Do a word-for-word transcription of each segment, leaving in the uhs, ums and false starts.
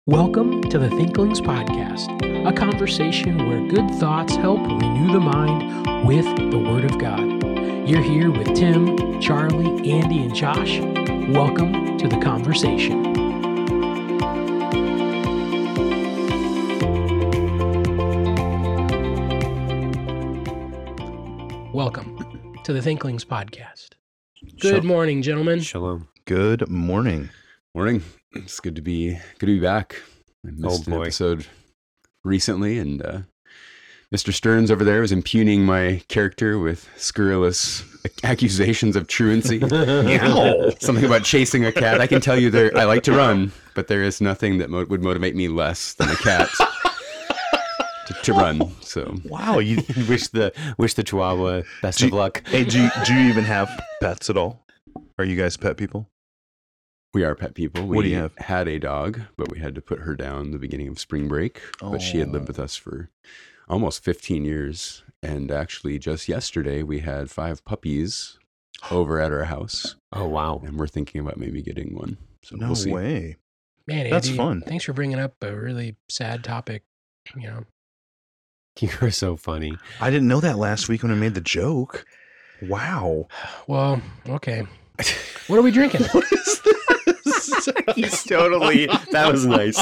Welcome to the Thinklings Podcast, a conversation where good thoughts help renew the mind with the Word of God. You're here with Tim, Charlie, Andy, and Josh. Welcome to the conversation. Welcome to the Thinklings Podcast. Good Shal- morning, gentlemen. Shalom. Good morning. Morning. It's good to be good to be back. I missed Oh, an boy. episode recently, and uh, Mister Stearns over there was impugning my character with scurrilous accusations of truancy. Ow. Something about chasing a cat. I can tell you, there. I like to run, but there is nothing that mo- would motivate me less than a cat to, to run. So Wow. You, wish the wish the Chihuahua best Do of you- luck. hey, do you, do you even have pets at all? Are you guys pet people? we are pet people. We What do you have? had a dog, but we had to put her down the beginning of spring break. But she had lived Oh. with us for almost fifteen years. And actually, just yesterday, we had five puppies over at our house. Oh wow! And we're thinking about maybe getting one. So No we'll see. way. Man, That's Andy, fun. Thanks for bringing up a really sad topic. You know, You're so funny. I didn't know that last week when I made the joke. Wow. well, okay. What are we drinking? What is this? He's totally. That was nice.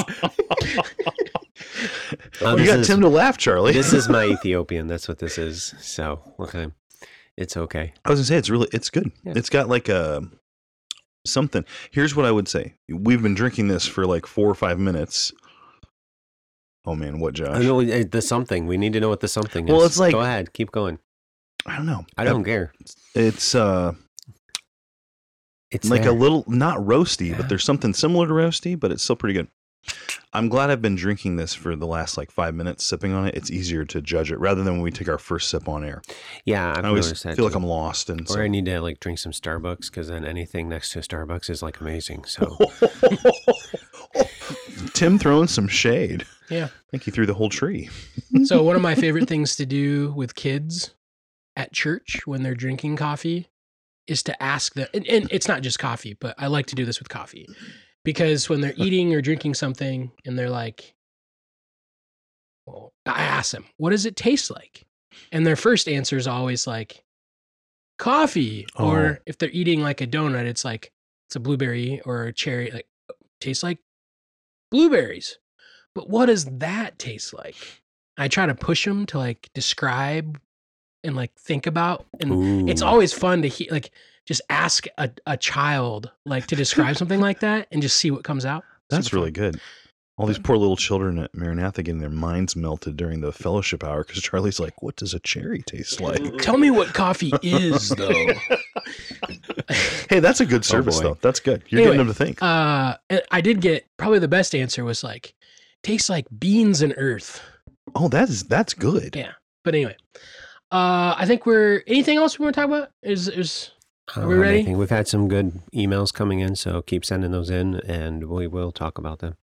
Uh, you this got is- Tim to laugh, Charlie. This is my Ethiopian. That's what this is. So okay, it's okay. I was gonna say it's really it's good. Yeah. It's got like a something. Here's what I would say. We've been drinking this for like four or five minutes. Oh man, what, Josh? I know uh, the something. We need to know what the something is. Well, it's like- go ahead, keep going. I don't know. I don't care. It's uh It's like there. a little not roasty, but there's something similar to roasty, but it's still pretty good. I'm glad I've been drinking this for the last like five minutes, sipping on it. It's easier to judge it rather than when we take our first sip on air. Yeah, I've I always noticed feel that like too. I'm lost, and Or so. I need to like drink some Starbucks because then anything next to Starbucks is like amazing. So Tim throwing some shade. Yeah. I think he threw the whole tree. So one of my favorite things to do with kids at church when they're drinking coffee is to ask them, and, and it's not just coffee, but I like to do this with coffee because when they're eating or drinking something and they're like, well, I ask them, what does it taste like? And their first answer is always like coffee. Oh. Or if they're eating like a donut, it's like, it's a blueberry or a cherry, like tastes like blueberries. But what does that taste like? I try to push them to like describe and like think about, and it's Ooh. always fun to hear, like just ask a, a child like to describe something like that and just see what comes out. That's Super really fun. good. All these poor little children at Maranatha getting their minds melted during the fellowship hour because Charlie's like, what does a cherry taste like? Tell me what coffee is, though. Hey, that's a good service, boy. though. That's good. You're Anyway, getting them to think. Uh, and I did get probably the best answer was like, tastes like beans and earth. Oh, that is that's good. Yeah. But anyway, uh, I think we're. Anything else we want to talk about? Is is I Are don't we have ready? anything. We've had some good emails coming in, so keep sending those in, and we will talk about them.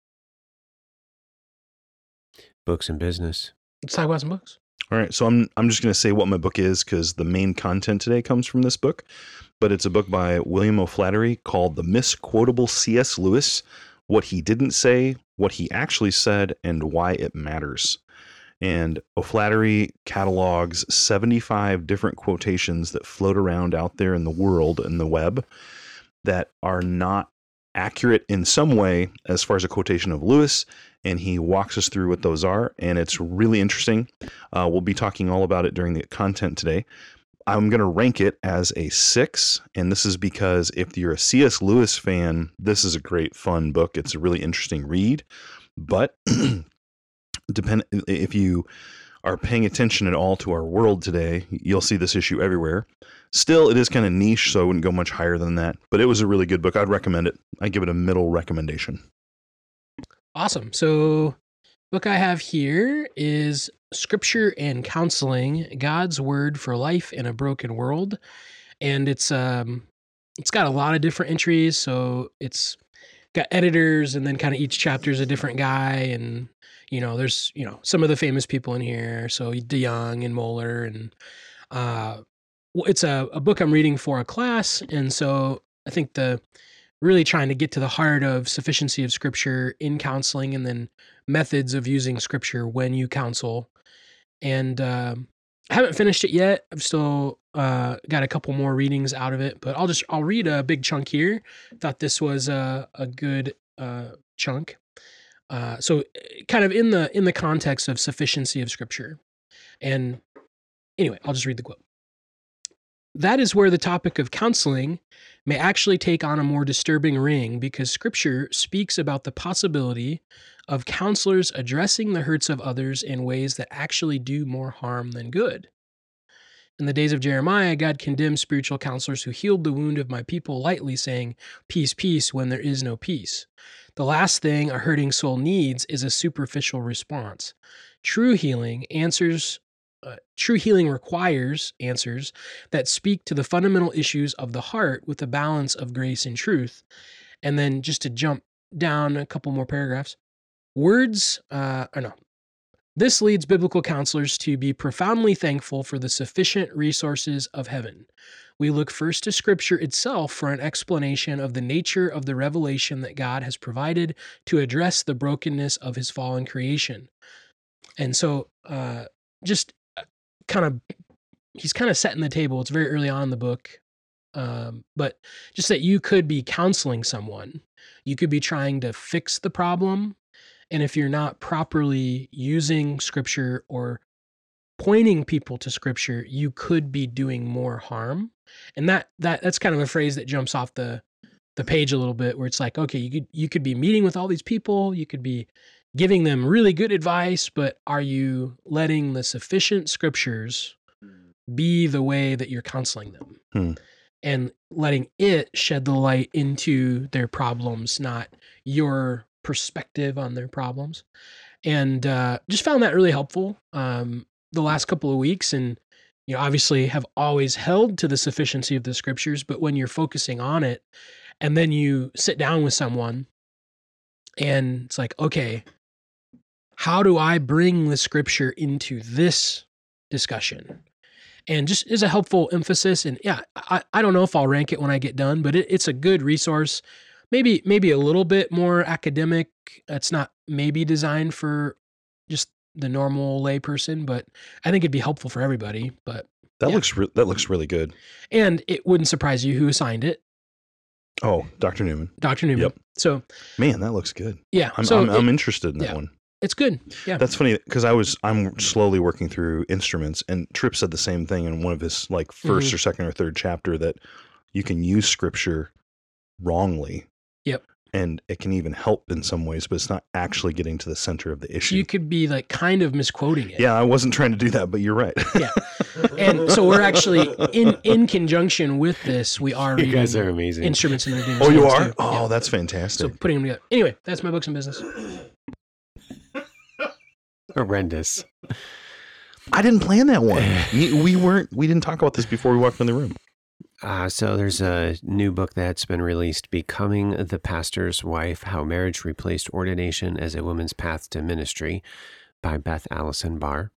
Books and business. let's talk about some books. All right, so I'm I'm just going to say what my book is because the main content today comes from this book, but it's a book by William O'Flaherty called The Misquotable C S. Lewis: What He Didn't Say, What He Actually Said, and Why It Matters. And O'Flaherty catalogs seventy-five different quotations that float around out there in the world and the web that are not accurate in some way as far as a quotation of Lewis, and he walks us through what those are, and it's really interesting. Uh, we'll be talking all about it during the content today. I'm going to rank it as a six, and this is because if you're a C S. Lewis fan, this is a great, fun book. It's a really interesting read, but depend if you are paying attention at all to our world today, you'll see this issue everywhere. Still, it is kind of niche, so I wouldn't go much higher than that, but it was a really good book. I'd recommend it. I give it a middle recommendation. Awesome. So, book I have here is Scripture and Counseling: God's Word for Life in a Broken World, and it's um it's got a lot of different entries. So it's got editors, and then kind of each chapter is a different guy, and you know there's you know some of the famous people in here. So DeYoung and Moeller, and uh, well, it's a, a book I'm reading for a class, and so I think the really trying to get to the heart of sufficiency of Scripture in counseling, and then methods of using Scripture when you counsel. And um, I haven't finished it yet. I've still uh, got a couple more readings out of it, but I'll just I'll read a big chunk here. Thought this was a a good uh, chunk. Uh, so, kind of in the in the context of sufficiency of Scripture. And anyway, I'll just read the quote. That is where the topic of counseling may actually take on a more disturbing ring, because Scripture speaks about the possibility of counselors addressing the hurts of others in ways that actually do more harm than good. In the days of Jeremiah, God condemned spiritual counselors who healed the wound of my people lightly, saying, "Peace, peace," when there is no peace. The last thing a hurting soul needs is a superficial response. True healing answers Uh, true healing requires answers that speak to the fundamental issues of the heart with a balance of grace and truth. And then just to jump down a couple more paragraphs, words, uh, or no, this leads biblical counselors to be profoundly thankful for the sufficient resources of heaven. We look first to Scripture itself for an explanation of the nature of the revelation that God has provided to address the brokenness of his fallen creation. And so, uh, just kind of, he's kind of setting the table. It's very early on in the book. Um, but just that you could be counseling someone, you could be trying to fix the problem. And if you're not properly using Scripture or pointing people to Scripture, you could be doing more harm. And that, that, that's kind of a phrase that jumps off the, the page a little bit, where it's like, okay, you could, you could be meeting with all these people, you could be giving them really good advice, but are you letting the sufficient Scriptures be the way that you're counseling them? Hmm. And letting it shed the light into their problems, not your perspective on their problems. And uh, just found that really helpful um, the last couple of weeks. And, you know, obviously have always held to the sufficiency of the Scriptures, but when you're focusing on it and then you sit down with someone and it's like, okay, how do I bring the Scripture into this discussion? And just is a helpful emphasis. And yeah, I, I don't know if I'll rank it when I get done, but it, it's a good resource. Maybe maybe a little bit more academic. It's not maybe designed for just the normal layperson, but I think it'd be helpful for everybody. But That yeah. looks re- that looks really good. And it wouldn't surprise you who assigned it, Oh, Doctor Newman. Doctor Newman. Yep. So Man, that looks good. yeah, I'm so I'm, it- I'm interested in that yeah. one. it's good. Yeah, That's funny because I was I'm slowly working through instruments, and Tripp said the same thing in one of his like 1st Mhm. or second or third chapter, that you can use Scripture wrongly. Yep. And it can even help in some ways, but it's not actually getting to the center of the issue. you could be like kind of misquoting it. Yeah, I wasn't trying to do that, but you're right. Yeah. And so we're actually in in conjunction with this. We are You reading guys are amazing. Instruments in the Redeemer's Oh, you Hands, are? too. Oh, Yeah. that's So fantastic. putting them together. Anyway, that's my books and business. Horrendous. I didn't plan that one. You- we weren't. We didn't talk about this before we walked in the room. Uh, so there's a new book that's been released, Becoming the Pastor's Wife, How Marriage Replaced Ordination as a Woman's Path to Ministry by Beth Allison Barr.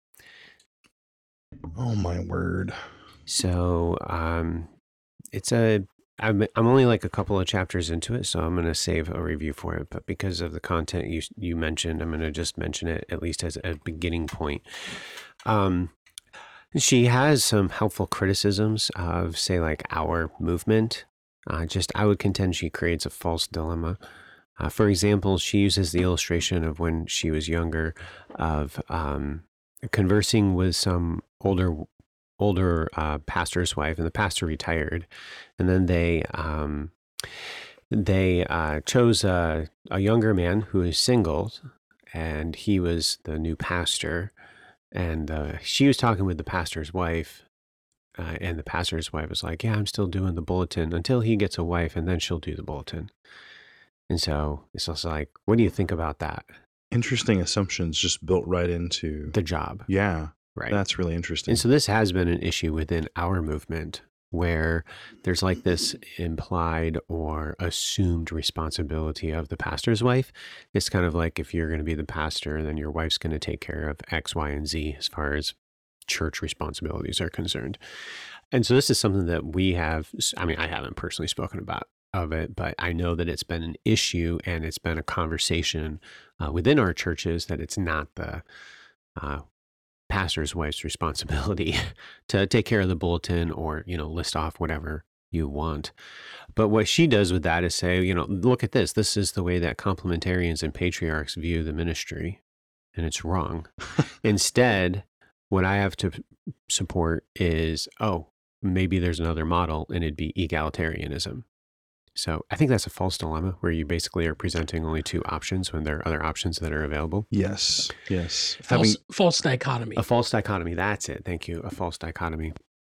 Oh my word! So um, it's a, I'm, I'm only like a couple of chapters into it, so I'm going to save a review for it. But because of the content you you mentioned, I'm going to just mention it at least as a beginning point. Um, She has some helpful criticisms of, say, like our movement. Uh, just, I would contend she creates a false dilemma. Uh, for example, she uses the illustration of when she was younger, of um, conversing with some older, older uh, pastor's wife, and the pastor retired, and then they um, they uh, chose a, a younger man who is single, and he was the new pastor. And uh, she was talking with the pastor's wife, uh, and the pastor's wife was like, yeah, I'm still doing the bulletin until he gets a wife, and then she'll do the bulletin. And so it's also like, what do you think about that? Interesting assumptions just built right into. The job, Yeah, right? that's really interesting. And so this has been an issue within our movement, where there's like this implied or assumed responsibility of the pastor's wife. It's kind of like, if you're going to be the pastor, then your wife's going to take care of X, Y, and Z as far as church responsibilities are concerned. And so this is something that we have, I mean, I haven't personally spoken about of it, but I know that it's been an issue and it's been a conversation uh, within our churches that it's not the uh, pastor's wife's responsibility to take care of the bulletin or, you know, list off whatever you want. But what she does with that is say, you know, look at this. This is the way that complementarians and patriarchs view the ministry, and it's wrong. Instead, what I have to support is, oh, maybe there's another model, and it'd be egalitarianism. So I think that's a false dilemma where you basically are presenting only two options when there are other options that are available. Yes, yes. False, Having false dichotomy. A false dichotomy. That's it. Thank you. A false dichotomy.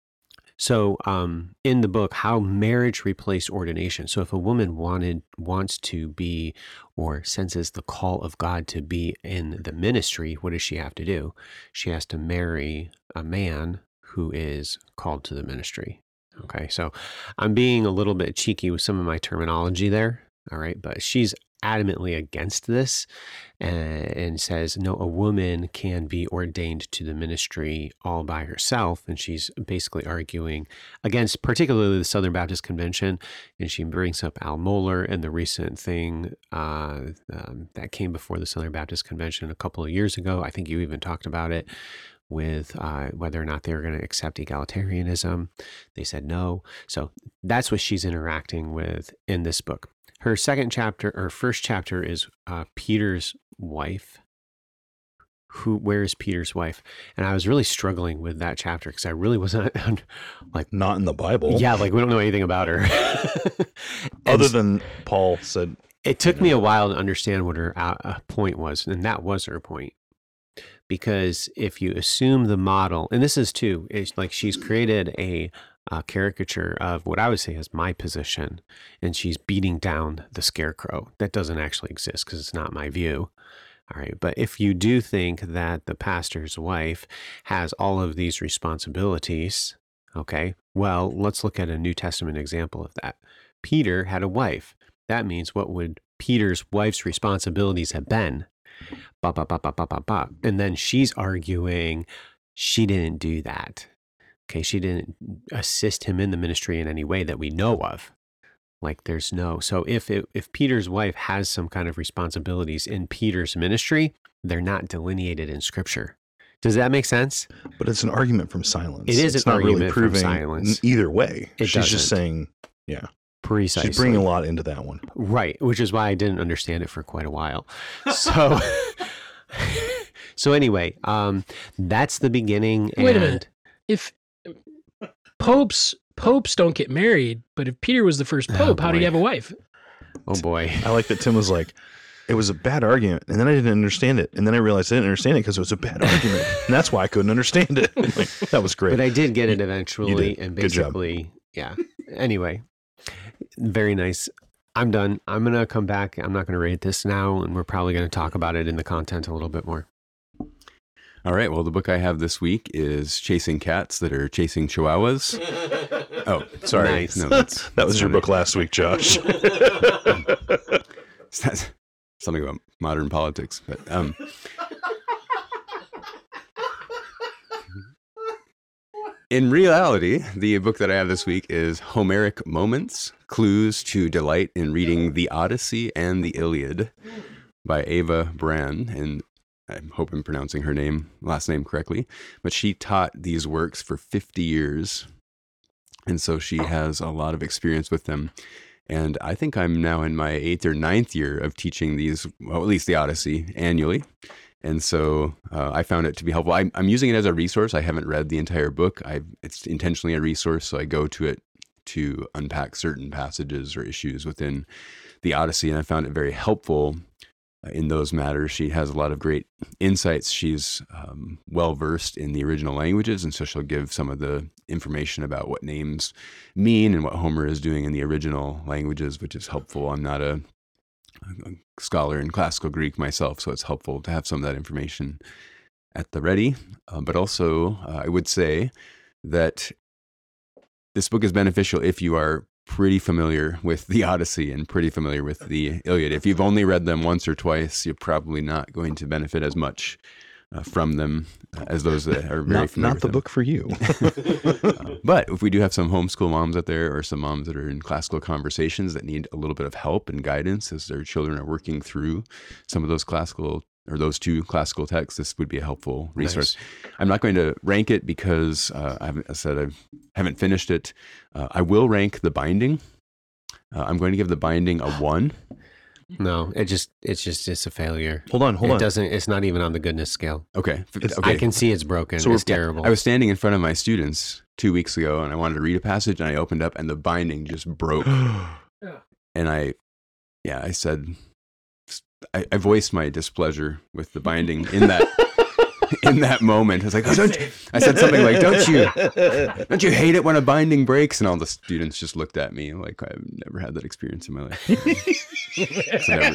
So um, in the book, how marriage replaced ordination. So if a woman wanted wants to be or senses the call of God to be in the ministry, what does she have to do? She has to marry a man who is called to the ministry. Okay, so I'm being a little bit cheeky with some of my terminology there. All right, but she's adamantly against this and, and says, no, a woman can be ordained to the ministry all by herself. And she's basically arguing against particularly the Southern Baptist Convention. And she brings up Al Mohler and the recent thing uh, um, that came before the Southern Baptist Convention a couple of years ago. I think you even talked about it with uh, whether or not they were going to accept egalitarianism. They said no. So that's what she's interacting with in this book. Her second chapter or first chapter is uh, Peter's wife. Who? Where is Peter's wife? And I was really struggling with that chapter because I really wasn't like not in the Bible. Yeah, like we don't know anything about her. Other than Paul said. It took me a while to understand what her uh, point was, and that was her point. Because if you assume the model, and this is too, it's like she's created a uh, caricature of what I would say is my position, and she's beating down the scarecrow. That doesn't actually exist because it's not my view. All right. But if you do think that the pastor's wife has all of these responsibilities, okay, well, let's look at a New Testament example of that. Peter had a wife. That means what would Peter's wife's responsibilities have been? Ba, ba, ba, ba, ba, ba, ba. And then she's arguing she didn't do that. Okay, she didn't assist him in the ministry in any way that we know of. Like there's no, so if it, if Peter's wife has some kind of responsibilities in Peter's ministry, they're not delineated in Scripture. Does that make sense? But it's an argument from silence. It is it's an not argument really from proving silence. Either way. It She's doesn't. just saying, yeah. Precisely. She's bringing a lot into that one. Right, which is why I didn't understand it for quite a while. So, so anyway, um, that's the beginning. Wait a and- minute. If popes popes don't get married, but if Peter was the first pope, Oh, how did he boy. have a wife? Oh boy. I like that Tim was like, it was a bad argument, and then I didn't understand it, and then I realized I didn't understand it because it was a bad argument, and that's why I couldn't understand it. Like, that was great. But I did get it eventually, did. and Good job. basically, yeah. Anyway, very nice. I'm done. I'm going to come back. I'm not going to rate this now, and we're probably going to talk about it in the content a little bit more. All right. Well, the book I have this week is Chasing Cats That Are Chasing Chihuahuas. Oh, sorry. Nice. No, that's, that was that's your not book last week, Josh. it. That's something about modern politics, but um, in reality, the book that I have this week is Homeric Moments, Clues to Delight in Reading the Odyssey and the Iliad by Ava Brand. And I hope I'm pronouncing her name, last name correctly, but she taught these works for fifty years. And so she has a lot of experience with them. And I think I'm now in my eighth or ninth year of teaching these, well, at least the Odyssey, annually. And so uh, I found it to be helpful. I'm, I'm using it as a resource. I haven't read the entire book. I It's intentionally a resource, so I go to it to unpack certain passages or issues within the Odyssey. And I found it very helpful in those matters. She has a lot of great insights. She's um, well-versed in the original languages, and so she'll give some of the information about what names mean and what Homer is doing in the original languages, which is helpful. I'm not a, a scholar in classical Greek myself, so it's helpful to have some of that information at the ready. Uh, but also, uh, I would say that this book is beneficial if you are pretty familiar with the Odyssey and pretty familiar with the Iliad. If you've only read them once or twice, you're probably not going to benefit as much uh, from them uh, as those that are very not, familiar not the with book for you. uh, but if we do have some homeschool moms out there or some moms that are in classical conversations that need a little bit of help and guidance as their children are working through some of those classical or those two classical texts, this would be a helpful resource. Nice. I'm not going to rank it because uh, I, haven't, I said I haven't finished it. Uh, I will rank the binding. Uh, I'm going to give the binding a one. No, it just it's just it's a failure. Hold on, hold it on. It doesn't. It's not even on the goodness scale. Okay. It's, okay. I can see it's broken. So it's terrible. I was standing in front of my students two weeks ago, and I wanted to read a passage, and I opened up, and the binding just broke. And I, yeah, I said. I, I voiced my displeasure with the binding in that in that moment. I was like, oh, don't, I said something like, "Don't you, don't you hate it when a binding breaks?" And all the students just looked at me like I've never had that experience in my life. never.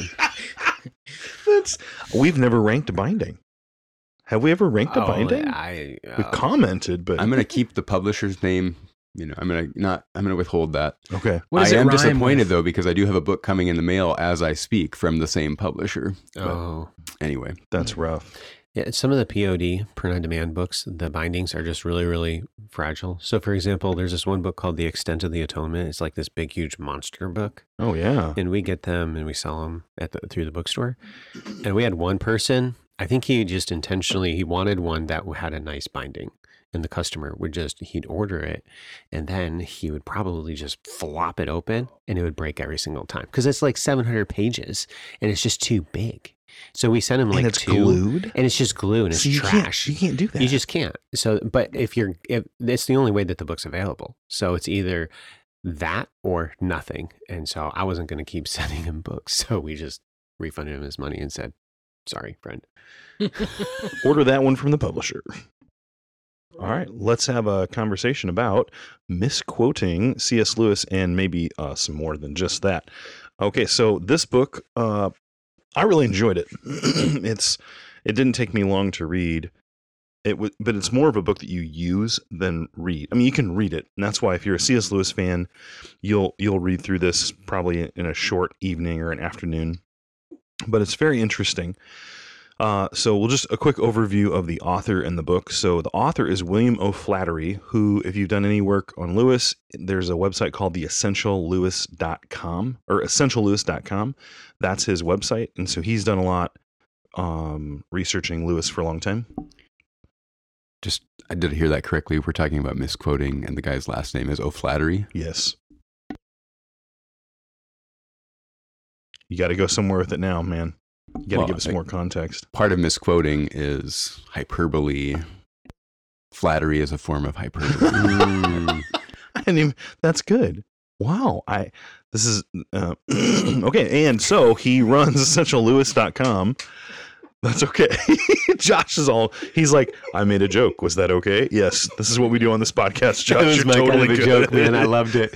That's, we've never ranked a binding. Have we ever ranked a oh, binding? I, uh, We've commented, but I'm going to keep the publisher's name. You know, I'm gonna not. I'm gonna withhold that. Okay. What does I it am rhyme disappointed with? though because I do have a book coming in the mail as I speak from the same publisher. Oh, but anyway, that's rough. Yeah, some of the P O D, print-on-demand books, the bindings are just really, really fragile. So, for example, there's this one book called The Extent of the Atonement. It's like this big, huge monster book. Oh yeah. And we get them and we sell them at the, through the bookstore. And we had one person. I think he just intentionally he wanted one that had a nice binding. And the customer would just, he'd order it and then he would probably just flop it open and it would break every single time because it's like seven hundred pages and it's just too big. So we sent him like and it's two, glued? And it's just glue and it's so you trash. Can't, you can't do that. You just can't. So, but if you're, if it's the only way that the book's available. So it's either that or nothing. And so I wasn't going to keep sending him books. So we just refunded him his money and said, sorry, friend. Order that one from the publisher. All right, let's have a conversation about misquoting C S Lewis and maybe uh, some more than just that. Okay, so this book, uh, I really enjoyed it. it's it didn't take me long to read. It w- but it's more of a book that you use than read. I mean, you can read it, and that's why if you're a C S Lewis fan, you'll you'll read through this probably in a short evening or an afternoon. But it's very interesting. Uh, so we'll just a quick overview of the author and the book. So the author is William O'Flaherty, who, if you've done any work on Lewis, there's a website called the essential lewis dot com or essential lewis dot com. That's his website. And so he's done a lot um, researching Lewis for a long time. Just, I did hear that correctly. We're talking about misquoting and the guy's last name is O'Flaherty. Yes. You got to go somewhere with it now, man. You got to well, give us I, more context. Part of misquoting is hyperbole. Flattery is a form of hyperbole. mm. I didn't even, that's good. Wow. I this is uh, okay. And so he runs essential lewis dot com. That's okay. Josh is all he's like, I made a joke. Was that okay? Yes. This is what we do on this podcast. Josh, that was you're my totally kind of a good. joke, man. I loved it.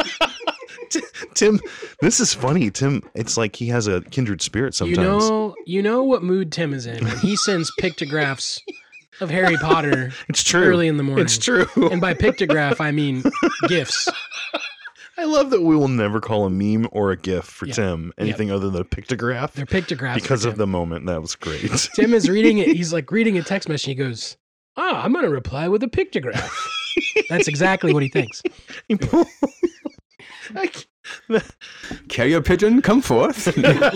Tim, this is funny. Tim, it's like he has a kindred spirit sometimes. You know, you know what mood Tim is in when he sends pictographs of Harry Potter. It's true. Early in the morning. It's true. And by pictograph, I mean gifs. I love that we will never call a meme or a GIF for yeah. Tim anything yeah. other than a pictograph. They're pictographs because of the moment. That was great. Tim is reading it. He's like reading a text message. He goes, "Ah, I'm going to reply with a pictograph." That's exactly what he thinks. Carrier pigeon, come forth.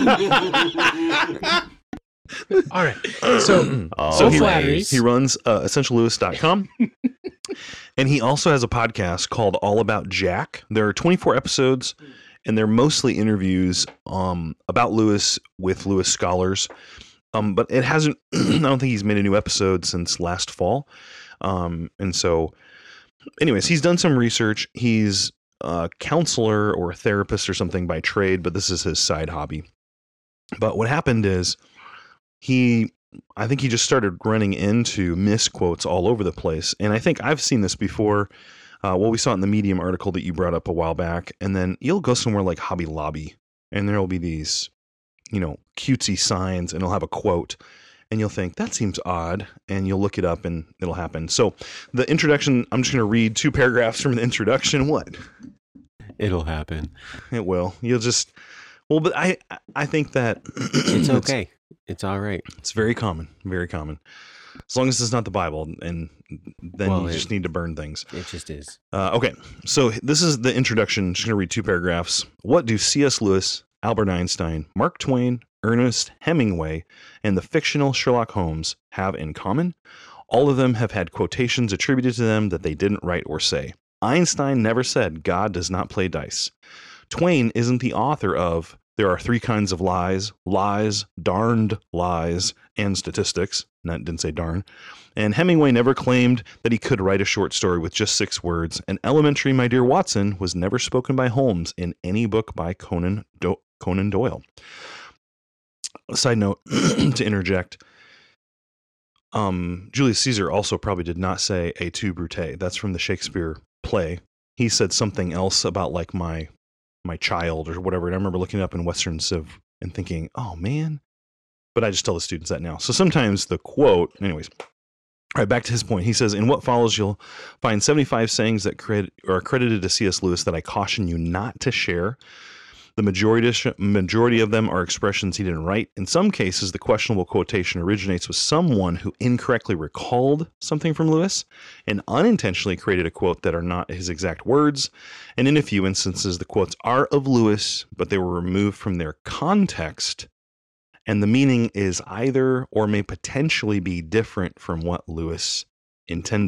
All right. So, oh, so he, he runs uh, essential lewis dot com. And he also has a podcast called All About Jack. There are twenty-four episodes, and they're mostly interviews um, about Lewis with Lewis scholars. Um, but it hasn't, I don't think he's made a new episode since last fall. Um, and so, anyways, he's done some research. He's a counselor or a therapist or something by trade, but this is his side hobby. But what happened is he, I think he just started running into misquotes all over the place. And I think I've seen this before. Uh, well, we saw it in the Medium article that you brought up a while back. And then you'll go somewhere like Hobby Lobby and there'll be these, you know, cutesy signs and it'll have a quote. And you'll think, that seems odd. And you'll look it up and it'll happen. So the introduction, I'm just going to read two paragraphs from the introduction. What? It'll happen. It will. You'll just, well, but I I think that it's okay. It's all right. It's very common, very common. As long as it's not the Bible, and then Well, you it- just need to burn things. It just is. Uh, okay, so this is the introduction. I'm just going to read two paragraphs. What do C S. Lewis, Albert Einstein, Mark Twain, Ernest Hemingway, and the fictional Sherlock Holmes have in common? All of them have had quotations attributed to them that they didn't write or say. Einstein never said God does not play dice. Twain isn't the author of There Are Three Kinds of Lies, Lies, Darned Lies, and Statistics. That didn't say darn. And Hemingway never claimed that he could write a short story with just six words. And Elementary, My Dear Watson was never spoken by Holmes in any book by Conan, Do- Conan Doyle. Side note, to interject, um, Julius Caesar also probably did not say "et tu, Brute." That's from the Shakespeare play. He said something else about like my my child or whatever. And I remember looking it up in Western Civ and thinking, oh man. But I just tell the students that now. So sometimes the quote, anyways. All right, back to his point. He says, in what follows, you'll find seventy-five sayings that credit, are credited to C S. Lewis that I caution you not to share. The majority, majority of them are expressions he didn't write. In some cases, the questionable quotation originates with someone who incorrectly recalled something from Lewis and unintentionally created a quote that are not his exact words. And in a few instances, the quotes are of Lewis, but they were removed from their context, and the meaning is either or may potentially be different from what Lewis intended.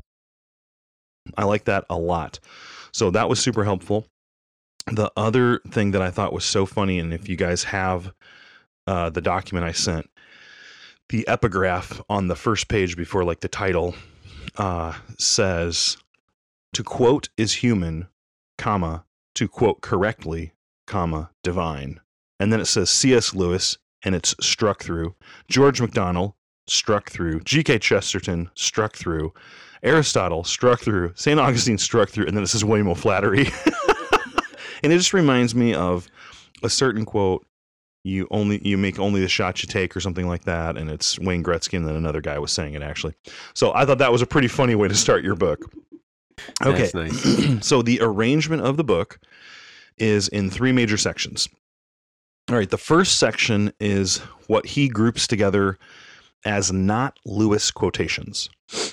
I like that a lot. So that was super helpful. The other thing that I thought was so funny, and if you guys have uh, the document I sent, the epigraph on the first page before like the title uh, says, to quote is human, comma, to quote correctly, comma, divine. And then it says C S. Lewis, and it's struck through. George MacDonald, struck through. G K. Chesterton, struck through. Aristotle, struck through. Saint Augustine, struck through. And then it says William O'Flaherty. And it just reminds me of a certain quote, you only you make only the shots you take, or something like that. And it's Wayne Gretzky, and then another guy was saying it, actually. So I thought that was a pretty funny way to start your book. Okay. That's nice. So the arrangement of the book is in three major sections. All right. The first section is what he groups together as not Lewis quotations.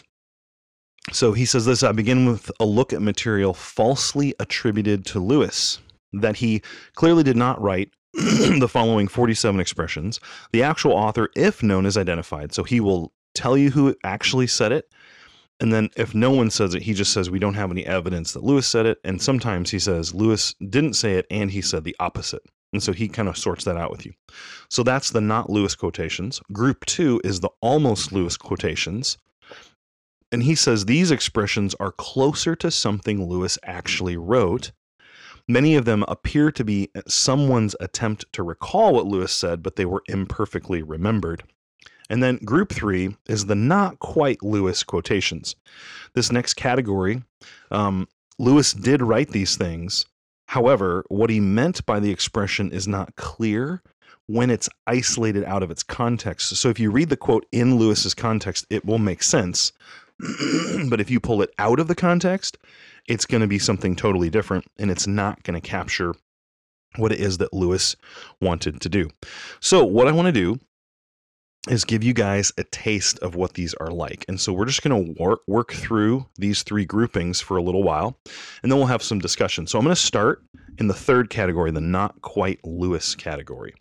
So he says this, I begin with a look at material falsely attributed to Lewis, that he clearly did not write the following forty-seven expressions. The actual author, if known, is identified. So he will tell you who actually said it. And then if no one says it, he just says, we don't have any evidence that Lewis said it. And sometimes he says, Lewis didn't say it, and he said the opposite. And so he kind of sorts that out with you. So that's the not Lewis quotations. Group two is the almost Lewis quotations. And he says these expressions are closer to something Lewis actually wrote. Many of them appear to be someone's attempt to recall what Lewis said, but they were imperfectly remembered. And then group three is the not quite Lewis quotations. This next category, um, Lewis did write these things. However, what he meant by the expression is not clear when it's isolated out of its context. So if you read the quote in Lewis's context, it will make sense. But if you pull it out of the context, it's going to be something totally different, and it's not going to capture what it is that Lewis wanted to do. So what I want to do is give you guys a taste of what these are like. And so we're just going to work, work through these three groupings for a little while, and then we'll have some discussion. So I'm going to start in the third category, the not quite Lewis category.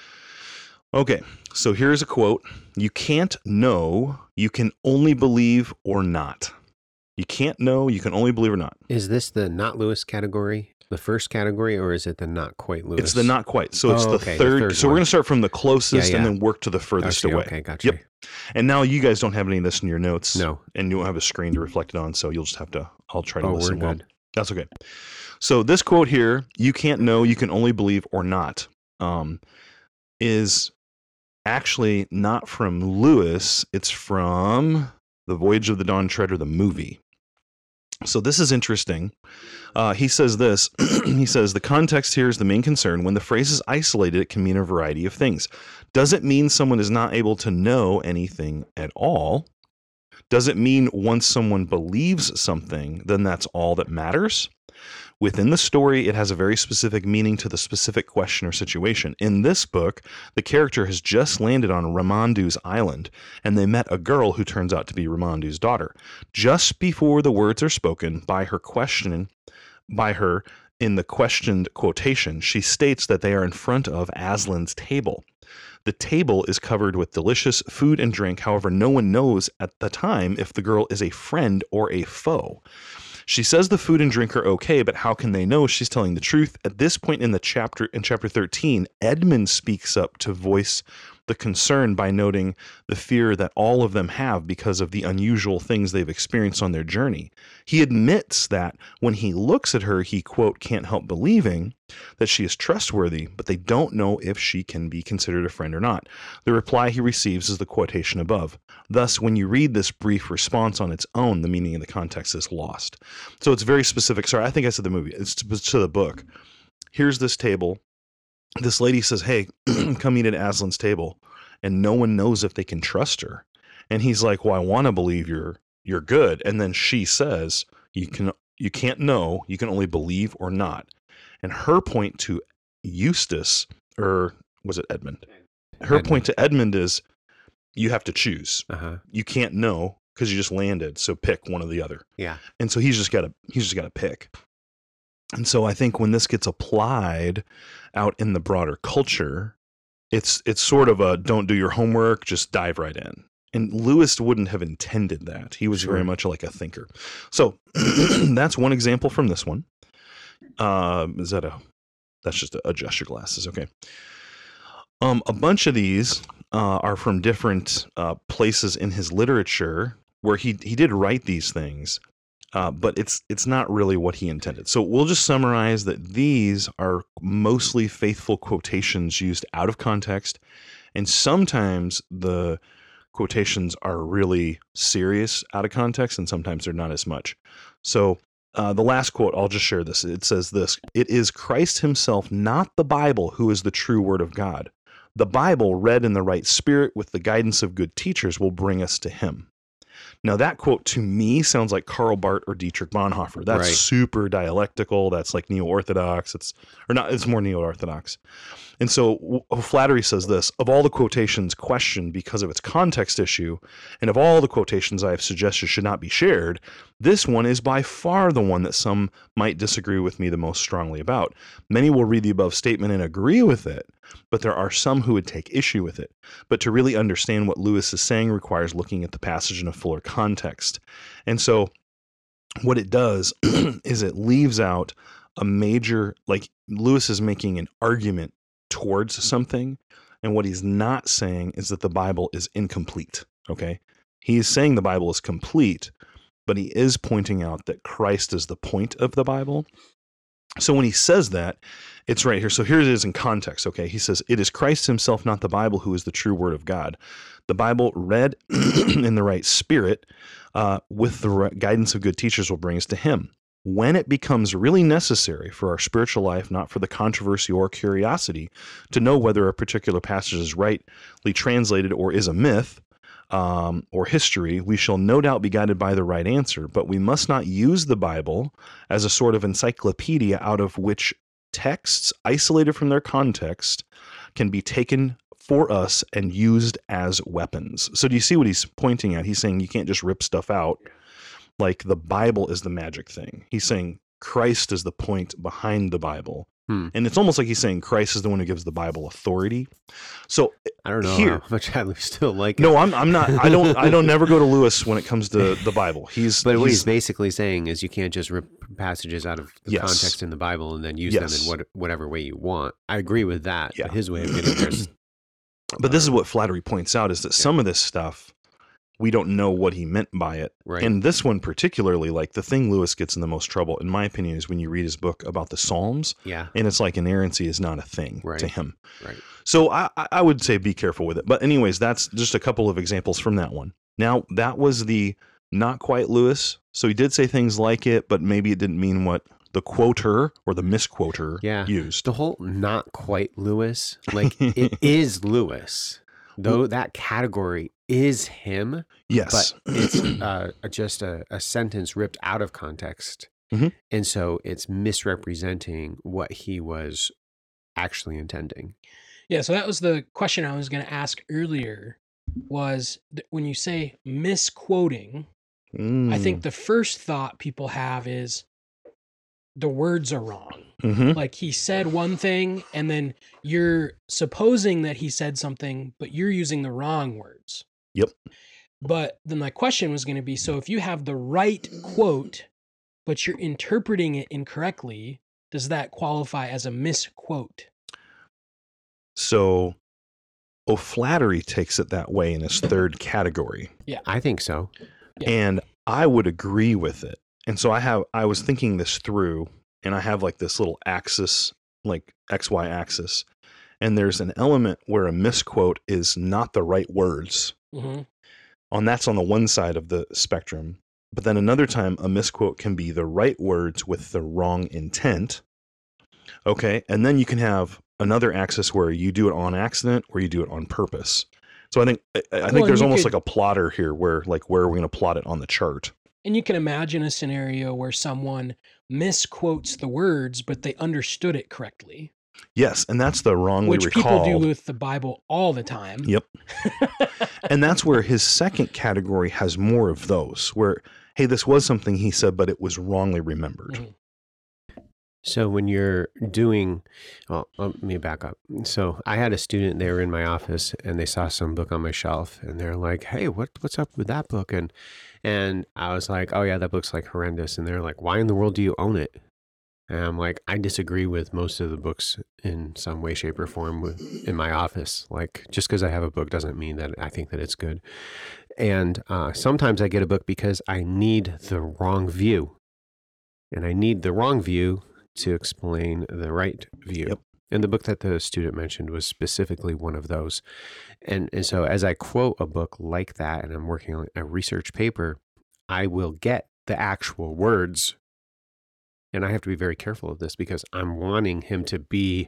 Okay, so here's a quote. You can't know, you can only believe or not. You can't know, you can only believe or not. Is this the not Lewis category, the first category, or is it the not quite Lewis? It's the not quite. So it's Oh, the, okay, the third. third So we're one. going to start from the closest Yeah, and yeah. then work to the furthest Okay, away. Okay, gotcha. Yep. And now you guys don't have any of this in your notes. No. And you won't have a screen to reflect it on, so you'll just have to, I'll try to Oh, we're listen well. good. That's okay. So this quote here, you can't know, you can only believe or not, um, is actually not from Lewis. It's from The Voyage of the Dawn Treader, the movie. So this is interesting. Uh, he says this, he says, the context here is the main concern. When the phrase is isolated, it can mean a variety of things. Does it mean someone is not able to know anything at all? Does it mean once someone believes something, then that's all that matters? Within the story, it has a very specific meaning to the specific question or situation. In this book, the character has just landed on Ramandu's island, and they met a girl who turns out to be Ramandu's daughter. Just before the words are spoken, by her questioning, by her in the questioned quotation, she states that they are in front of Aslan's table. The table is covered with delicious food and drink. However, no one knows at the time if the girl is a friend or a foe. She says the food and drink are okay, but how can they know she's telling the truth? At this point in the chapter, in chapter thirteen, Edmund speaks up to voice the concern by noting the fear that all of them have because of the unusual things they've experienced on their journey. He admits that when he looks at her, he, quote, can't help believing that she is trustworthy, but they don't know if she can be considered a friend or not. The reply he receives is the quotation above. Thus, when you read this brief response on its own, the meaning of the context is lost. So it's very specific. Sorry, I think I said the movie. It's to, to the book. Here's this table. This lady says, hey, come eat at Aslan's table. And no one knows if they can trust her. And he's like, well, I want to believe you're you're good. And then she says, you can you can't know. You can only believe or not. And her point to Eustace, or was it Edmund? Her Edmund. point to Edmund is, you have to choose. Uh-huh. You can't know because you just landed. So pick one or the other. Yeah. And so he's just got to he's just got to pick. And so I think when this gets applied out in the broader culture, it's it's sort of a don't do your homework, just dive right in. And Lewis wouldn't have intended that. He was Sure. very much like a thinker. So that's one example from this one. Uh, is that a? That's just a adjust your glasses. Okay. Um, a bunch of these uh, are from different uh, places in his literature where he he did write these things. Uh, but it's it's not really what he intended. So we'll just summarize that these are mostly faithful quotations used out of context, and sometimes the quotations are really serious out of context, and sometimes they're not as much. So uh, the last quote, I'll just share this. It says this: "It is Christ himself, not the Bible, who is the true word of God. The Bible, read in the right spirit with the guidance of good teachers, will bring us to him." Now, that quote to me sounds like Karl Barth or Dietrich Bonhoeffer. That's Right. super dialectical. That's like neo-Orthodox. It's or not. It's more neo-Orthodox. And so Flattery says this: of all the quotations questioned because of its context issue, and of all the quotations I have suggested should not be shared, this one is by far the one that some might disagree with me the most strongly about. Many will read the above statement and agree with it, but there are some who would take issue with it. But to really understand what Lewis is saying requires looking at the passage in a fuller context. And so what it does is it leaves out a major, like Lewis is making an argument towards something, and what he's not saying is that the Bible is incomplete, okay? He is saying the Bible is complete, but he is pointing out that Christ is the point of the Bible. So when he says that, it's right here. So here it is in context, okay? He says, "It is Christ himself, not the Bible, who is the true word of God. The Bible, read in the right spirit, uh, with the right guidance of good teachers, will bring us to him. When it becomes really necessary for our spiritual life, not for the controversy or curiosity, to know whether a particular passage is rightly translated or is a myth, um, or history, we shall no doubt be guided by the right answer, but we must not use the Bible as a sort of encyclopedia out of which texts, isolated from their context, can be taken for us and used as weapons." So do you see what he's pointing at? He's saying you can't just rip stuff out like the Bible is the magic thing. He's saying Christ is the point behind the Bible. Hmm. And it's almost like he's saying Christ is the one who gives the Bible authority. So I don't know here, how much I still like it. no, I'm I'm not. I don't I don't never go to Lewis when it comes to the Bible. He's But what he's he's, basically saying is you can't just rip passages out of the Yes. context in the Bible and then use Yes. them in what, whatever way you want. I agree with that. Yeah. But his way of getting there is but this is what Flattery points out is that some of this stuff we don't know what he meant by it. right. And this one particularly, like the thing Lewis gets in the most trouble, in my opinion, is when you read his book about the Psalms, yeah. and it's like inerrancy is not a thing Right. to him. Right. So I, I would say be careful with it. But anyways, that's just a couple of examples from that one. Now, that was the not quite Lewis. So he did say things like it, but maybe it didn't mean what the quoter or the misquoter Yeah. used. The whole not quite Lewis, like it is Lewis, though that category is him, Yes. but it's uh, just a, a sentence ripped out of context Mhm. And so it's misrepresenting what he was actually intending. Yeah, so that was the question I was going to ask earlier was th- when you say misquoting, I think Mm. the first thought people have is the words are wrong. Mhm. Like he said one thing and then you're supposing that he said something, but you're using the wrong words. Yep. But then my question was going to be, so if you have the right quote, but you're interpreting it incorrectly, does that qualify as a misquote? So O'Flaherty takes it that way in his third category. I think so. Yeah. And I would agree with it. And so I have I was thinking this through, and I have like this little axis, like X Y axis. And there's an element where a misquote is not the right words. Mm-hmm. On that's on the one side of the spectrum. But then another time a misquote can be the right words with the wrong intent. Okay. And then you can have another axis where you do it on accident or you do it on purpose. So I think I, I think Well, there's you almost could- like a plotter here where like where are we going to plot it on the chart? And you can imagine a scenario where someone misquotes the words, but they understood it correctly, Yes, and that's the wrongly which recalled. people do with the Bible all the time. Yep. And that's where his second category has more of those where, hey, this was something he said, but it was wrongly remembered. Mhm. So when you're doing, well, let me back up. So I had a student, they were in my office and they saw some book on my shelf and they're like, hey, what what's up with that book? And and I was like, oh yeah, that book's like horrendous. And they're like, why in the world do you own it? And I'm like, I disagree with most of the books in some way, shape, or form with, in my office. Like, just because I have a book doesn't mean that I think that it's good. And uh, sometimes I get a book because I need the wrong view. And I need the wrong view to explain the right view. Yep. And the book that the student mentioned was specifically one of those. And, and so as I quote a book like that, and I'm working on a research paper, I will get the actual words. And I have to be very careful of this because I'm wanting him to be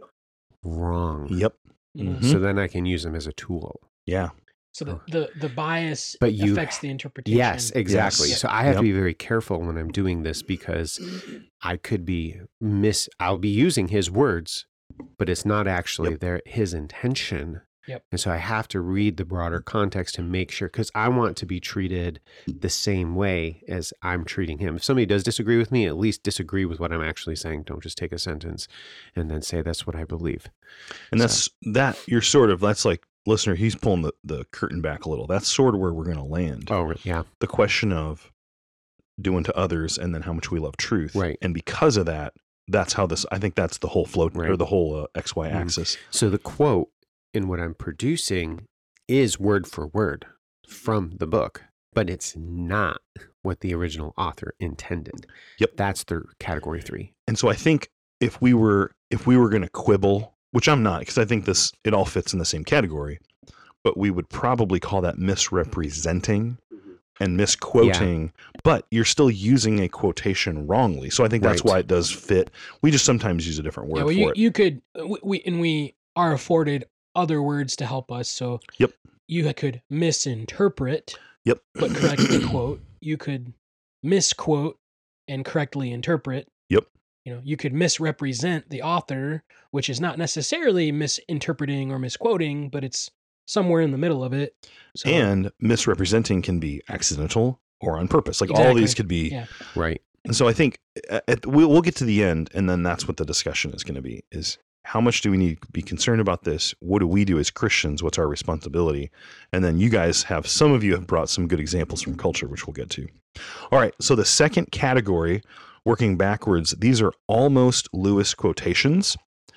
wrong. Yep. Mhm. Mhm. So then I can use them as a tool. Yeah. So the, the, the bias But you- affects the interpretation. Yes, exactly. Yes. So I have Yep. to be very careful when I'm doing this because I could be miss, I'll be using his words, but it's not actually Yep. their, his intention. Yep. And so I have to read the broader context to make sure, because I want to be treated the same way as I'm treating him. If somebody does disagree with me, at least disagree with what I'm actually saying. Don't just take a sentence and then say that's what I believe. And that's that you're sort of that's like listener, he's pulling the, the curtain back a little. That's sort of where we're gonna land. Oh, re- yeah. The question of doing to others and then how much we love truth. Right. And because of that, that's how this I think that's the whole float or Right. the whole uh, X Y Mhm. axis. So the quote in what I'm producing is word for word from the book, but it's not what the original author intended. Yep. That's the category three. And so I think if we were if we were going to quibble, which I'm not, because I think this it all fits in the same category, but we would probably call that misrepresenting and misquoting. But you're still using a quotation wrongly, so I think that's Right. why it does fit. We just sometimes use a different word Yeah, well, for you, it. you could, we, we, and we are afforded other words to help us. So Yep. you could misinterpret, Yep. but correctly quote. You could misquote and correctly interpret. Yep. You know, you could misrepresent the author, which is not necessarily misinterpreting or misquoting, but it's somewhere in the middle of it. So, And misrepresenting can be accidental or on purpose. Like all Exactly. these could be. Yeah. Right. And so I think at, at- we'll, we'll get to the end, and then that's what the discussion is going to be: is how much do we need to be concerned about this? What do we do as Christians? What's our responsibility? And then you guys have some of you have brought some good examples from culture, which we'll get to. All right. So the second category, working backwards, these are almost Lewis quotations.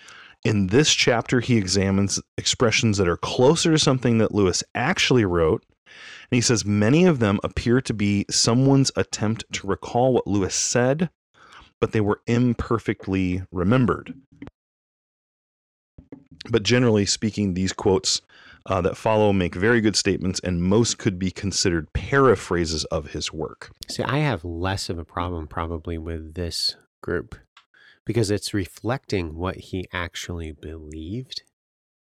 In this chapter, he examines expressions that are closer to something that Lewis actually wrote. And he says many of them appear to be someone's attempt to recall what Lewis said, but they were imperfectly remembered. But generally speaking, these quotes uh, that follow make very good statements, and most could be considered paraphrases of his work. See, I have less of a problem probably with this group because it's reflecting what he actually believed.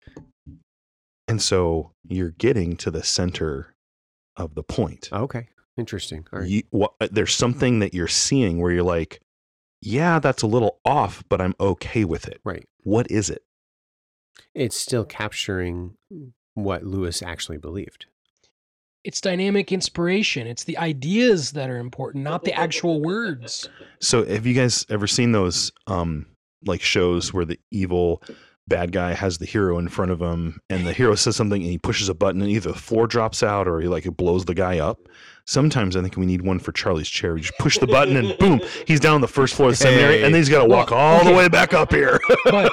And so you're getting to the center of the point. Okay. Interesting. All right. You, what, there's something that you're seeing where you're like, yeah, that's a little off, but I'm okay with it. Right. What is it? It's still capturing what Lewis actually believed. It's dynamic inspiration. It's the ideas that are important, not the actual words. So have you guys ever seen those um, like shows where the evil bad guy has the hero in front of him and the hero says something and he pushes a button and either the floor drops out or he like it blows the guy up? Sometimes I think we need one for Charlie's chair. You just push the button and boom, he's down on the first floor of the seminary, Hey. and then he's got to walk Well, all okay. the way back up here. But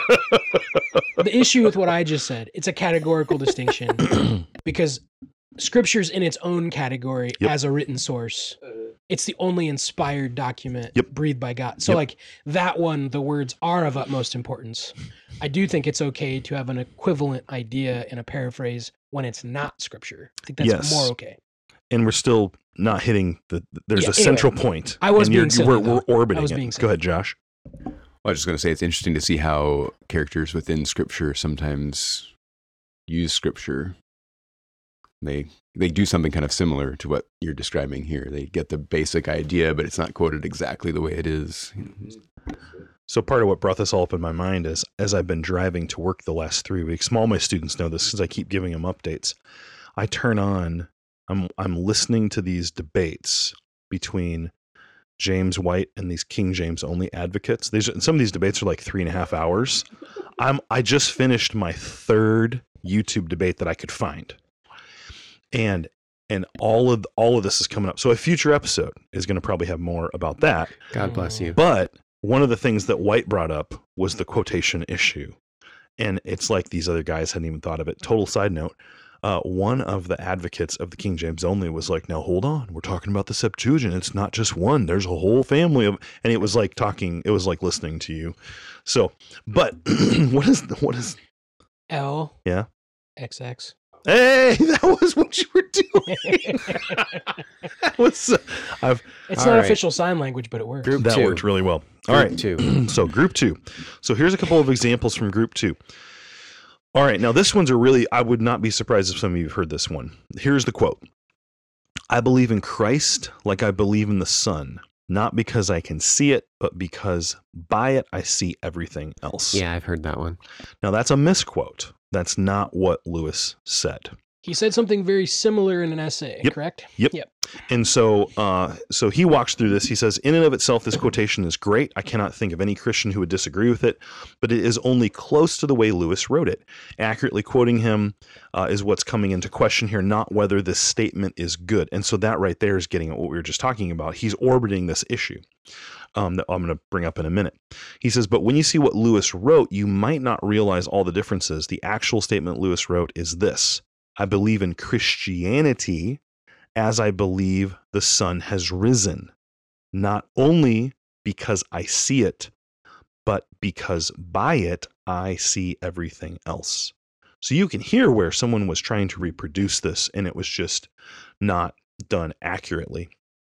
the issue with what I just said, it's a categorical distinction because Scripture's in its own category Yep. as a written source. It's the only inspired document Yep. breathed by God. So Yep. like that one, the words are of utmost importance. I do think it's okay to have an equivalent idea in a paraphrase when it's not Scripture. I think that's Yes. more okay. And we're still not hitting the. There's Yeah, a anyway. central point. I was and you're- being silly, We're, we're though. orbiting I was it. being Go silly. ahead, Josh. Well, I was just going to say it's interesting to see how characters within Scripture sometimes use Scripture. They they do something kind of similar to what you're describing here. They get the basic idea, but it's not quoted exactly the way it is. So part of what brought this all up in my mind is as I've been driving to work the last three weeks, all my students know this because I keep giving them updates. I turn on, I'm I'm listening to these debates between James White and these King James only advocates. These some of these debates are like three and a half hours. I'm I just finished my third YouTube debate that I could find, and and all of all of this is coming up. So a future episode is going to probably have more about that. God bless you. But one of the things that White brought up was the quotation issue. And it's like these other guys hadn't even thought of it. Total side note. Uh, one of the advocates of the King James only was like, now hold on. We're talking about the Septuagint. It's not just one. There's a whole family of, and it was like talking, it was like listening to you. So, but what is, what is, L. Yeah. X X. hey, that was what you were doing. That was, uh, I've, It's All not right. official sign language, but it works. Group that two. worked really well. All Group right. two. So group two. So here's a couple of examples from group two. All right. Now this one's a really, I would not be surprised if some of you have heard this one. Here's the quote. I believe in Christ like I believe in the sun, not because I can see it, but because by it I see everything else. Yeah, I've heard that one. Now that's a misquote. That's not what Lewis said. He said something very similar in an essay, Yep. correct? Yep. Yep. And so, uh, so he walks through this. He says, in and of itself, this quotation is great. I cannot think of any Christian who would disagree with it, but it is only close to the way Lewis wrote it. Accurately quoting him uh, is what's coming into question here, not whether this statement is good. And so that right there is getting at what we were just talking about. He's orbiting this issue um, that I'm going to bring up in a minute. He says, but when you see what Lewis wrote, you might not realize all the differences. The actual statement Lewis wrote is this: I believe in Christianity as I believe the sun has risen, not only because I see it, but because by it I see everything else. So you can hear where someone was trying to reproduce this and it was just not done accurately.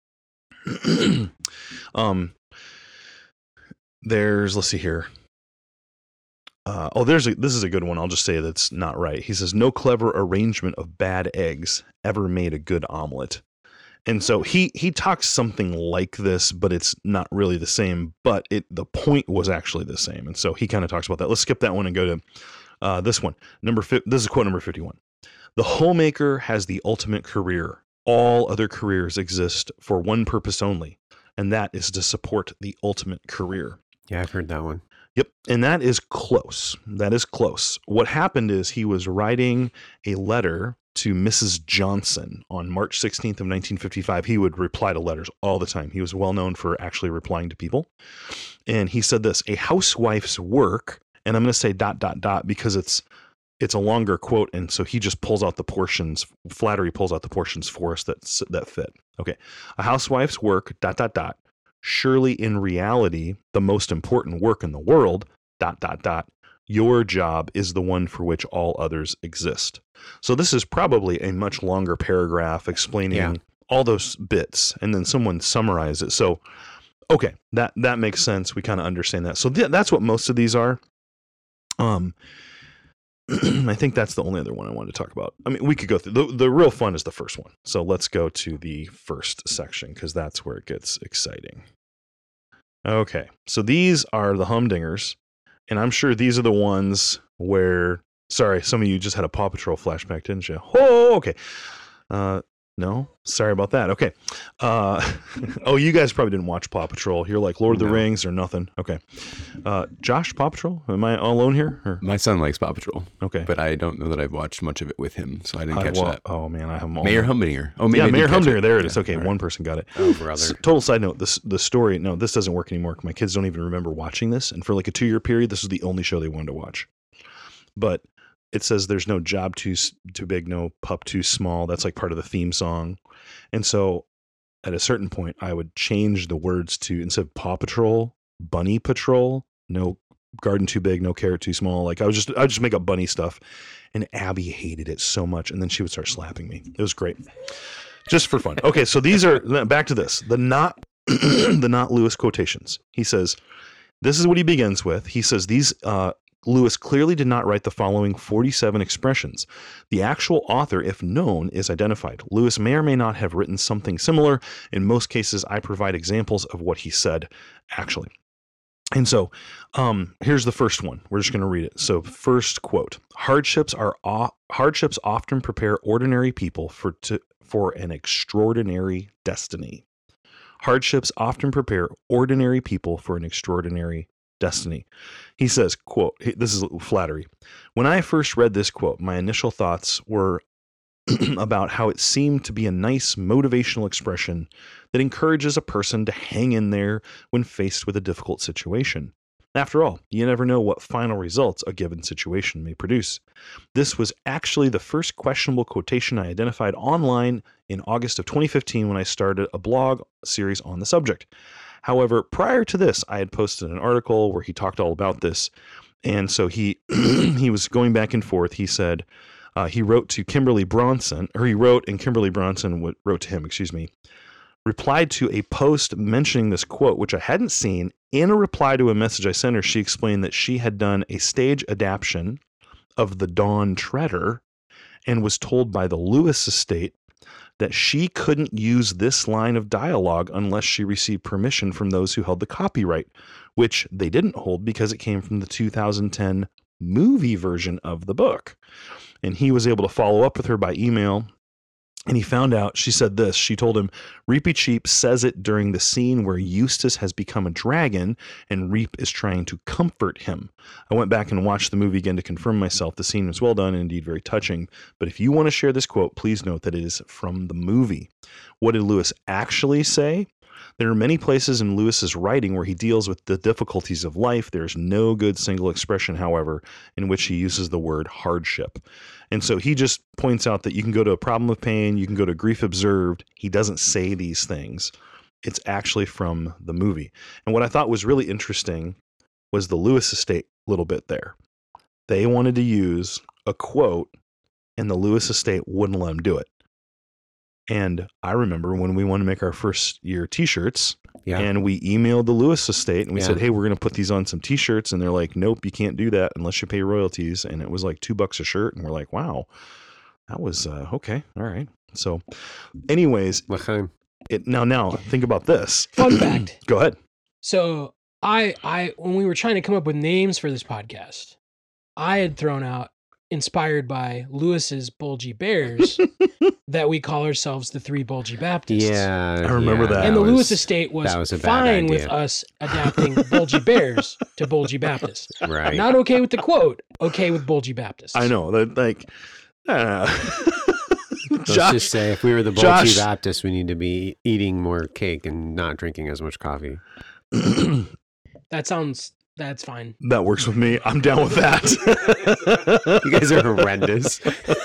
um, there's, let's see here. Uh, oh, there's a, this is a good one. I'll just say that's not right. He says, no clever arrangement of bad eggs ever made a good omelet. And so he, he talks something like this, but it's not really the same, but it, the point was actually the same. And so he kind of talks about that. Let's skip that one and go to uh, this one. Number fi- This is quote number fifty-one. The homemaker has the ultimate career. All other careers exist for one purpose only, and that is to support the ultimate career. Yeah, I've heard that one. Yep. And that is close. That is close. What happened is he was writing a letter to Missus Johnson on March sixteenth of nineteen fifty-five. He would reply to letters all the time. He was well known for actually replying to people. And he said this: a housewife's work, and I'm going to say dot, dot, dot, because it's it's a longer quote. And so he just pulls out the portions, Flattery pulls out the portions for us that, that fit. Okay. A housewife's work, dot, dot, dot. Surely in reality, the most important work in the world, dot, dot, dot, your job is the one for which all others exist. So this is probably a much longer paragraph explaining Yeah. all those bits, and then someone summarized it. So, okay, that, that makes sense. We kind of understand that. So th- that's what most of these are. Um, I think that's the only other one I wanted to talk about. I mean, we could go through the, the real fun is the first one. So let's go to the first section because that's where it gets exciting. Okay, so these are the humdingers, and I'm sure these are the ones where, sorry, some of you just had a Paw Patrol flashback, didn't you? Oh, okay. Uh, no, sorry about that. Okay. Uh, oh, you guys probably didn't watch Paw Patrol. You're like Lord of the No. Rings or nothing. Okay. Uh, Josh, Paw Patrol? Am I all alone here? Or? My son likes Paw Patrol, Okay. but I don't know that I've watched much of it with him, so I didn't I- catch well, that. Oh, man, I have them all. Mayor Humdinger. Oh, maybe Yeah, I did Mayor catch Humdinger. it. There it is. Yeah, Okay, all right. one person got it. Oh, brother. S- Total side note: this the story. No, this doesn't work anymore. My kids don't even remember watching this, and for like a two-year period, this was the only show they wanted to watch. But it says there's no job too s- too big, no pup too small. That's like part of the theme song, and so at a certain point, I would change the words to instead of Paw Patrol, Bunny Patrol. No garden too big, no carrot too small. Like I was just I would just make up bunny stuff, and Abby hated it so much, and then she would start slapping me. It was great. Just for fun. Okay, so these are back to this. The not the not Lewis quotations. He says, this is what he begins with. He says these uh, Lewis clearly did not write the following forty-seven expressions. The actual author, if known, is identified. Lewis may or may not have written something similar. In most cases, I provide examples of what he said actually. And so um, here's the first one. We're just going to read it. So first quote, hardships are o- hardships often prepare ordinary people for to, for an extraordinary destiny. Hardships often prepare ordinary people for an extraordinary destiny. He says, quote, this is flattery. When I first read this quote, my initial thoughts were about how it seemed to be a nice motivational expression that encourages a person to hang in there when faced with a difficult situation. After all, you never know what final results a given situation may produce. This was actually the first questionable quotation I identified online in August of twenty fifteen when I started a blog series on the subject. However, prior to this, I had posted an article where he talked all about this. And so he he was going back and forth. He said, uh, he wrote to Kimberly Bronson, or he wrote and Kimberly Bronson w- wrote to him, excuse me, replied to a post mentioning this quote, which I hadn't seen. In a reply to a message I sent her, she explained that she had done a stage adaptation of The Dawn Treader and was told by the Lewis estate that she couldn't use this line of dialogue unless she received permission from those who held the copyright, which they didn't hold because it came from the two thousand ten movie version of the book. And he was able to follow up with her by email. And he found out, she said this, she told him, Reapy Cheap says it during the scene where Eustace has become a dragon and Reap is trying to comfort him. I went back and watched the movie again to confirm myself. The scene was well done and indeed very touching. But if you want to share this quote, please note that it is from the movie. What did Lewis actually say? There are many places in Lewis's writing where he deals with the difficulties of life. There's no good single expression, however, in which he uses the word hardship. And so he just points out that you can go to a problem of pain, you can go to grief observed. He doesn't say these things. It's actually from the movie. And what I thought was really interesting was the Lewis estate little bit there. They wanted to use a quote, and the Lewis estate wouldn't let them do it. And I remember when we wanted to make our first year t-shirts, Yeah. and we emailed the Lewis estate and we Yeah. said, hey, we're going to put these on some t-shirts. And they're like, nope, you can't do that unless you pay royalties. And it was like two bucks a shirt. And we're like, wow, that was uh, okay. All right. So anyways, L'chaim. it now, now think about this. Fun fact. Go ahead. So I I when we were trying to come up with names for this podcast, I had thrown out, inspired by Lewis's Bulgy Bears, that we call ourselves the Three Bulgy Baptists. Yeah. I remember yeah, that. And the was- Lewis estate was, that was a bad fine with idea. us adapting Bulgy Bears to Bulgy Baptist. Right. Not okay with the quote, okay with Bulgy Baptist. I know that, like, uh, Let's Josh, just say if we were the Josh- Bulgy Baptists, we need to be eating more cake and not drinking as much coffee. That sounds, that's fine. that works with me. I'm down with that. You guys are horrendous.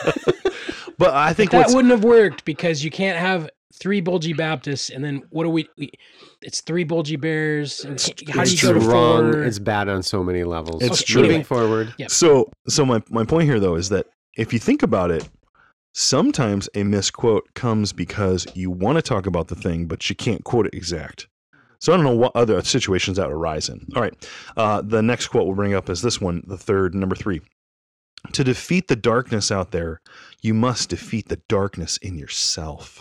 But I think That what's, wouldn't have worked because you can't have three Bulgy Baptists and then what do we, we it's three Bulgy Bears. And It's- how do It's you go to wrong. four? It's bad on so many levels. It's Okay, true. Moving anyway. forward. Yep. So, so my, my point here, though, is that if you think about it, sometimes a misquote comes because you want to talk about the thing, but you can't quote it exact. So I don't know what other situations that arise in. All right. Uh, the next quote we'll bring up is this one, the third, number three. To defeat the darkness out there, you must defeat the darkness in yourself.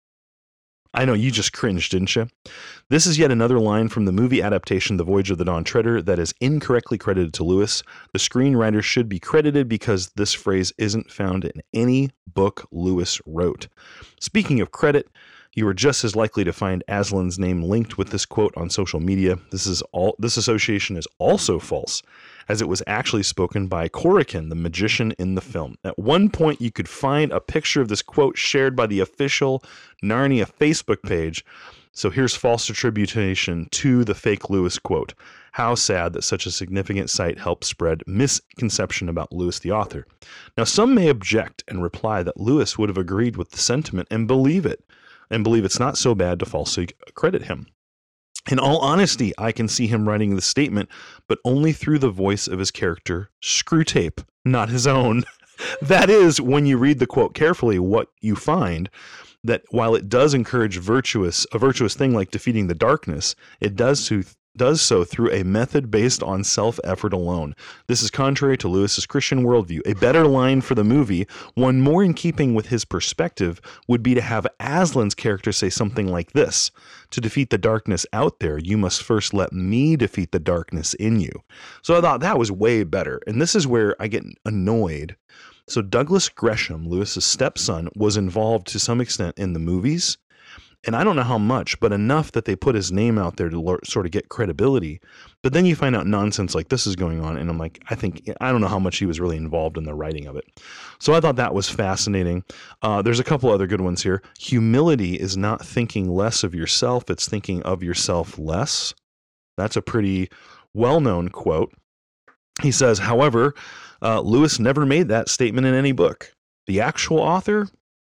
I know, you just cringed, didn't you? This is yet another line from the movie adaptation The Voyage of the Dawn Treader that is incorrectly credited to Lewis. The screenwriter should be credited because this phrase isn't found in any book Lewis wrote. Speaking of credit, you are just as likely to find Aslan's name linked with this quote on social media. This is all. This association is also false, as it was actually spoken by Corican, the magician in the film. At one point, you could find a picture of this quote shared by the official Narnia Facebook page. So here's false attribution to the fake Lewis quote. How sad that such a significant site helped spread misconception about Lewis the author. Now, some may object and reply that Lewis would have agreed with the sentiment and believe it, and believe it's not so bad to falsely credit him. In all honesty, I can see him writing the statement, but only through the voice of his character, Screwtape, not his own. That is, when you read the quote carefully, what you find that while it does encourage virtuous a virtuous thing like defeating the darkness, it does so, does so through a method based on self-effort alone. This is contrary to Lewis's Christian worldview. A better line for the movie, one more in keeping with his perspective, would be to have Aslan's character say something like this: to defeat the darkness out there, you must first let me defeat the darkness in you. So I thought that was way better. And this is where I get annoyed. So Douglas Gresham, Lewis's stepson, was involved to some extent in the movies. And I don't know how much, but enough that they put his name out there to sort of get credibility. But then you find out nonsense like this is going on. And I'm like, I think, I don't know how much he was really involved in the writing of it. So I thought that was fascinating. Uh, there's a couple other good ones here. Humility is not thinking less of yourself. It's thinking of yourself less. That's a pretty well-known quote. He says, however, uh, Lewis never made that statement in any book. The actual author,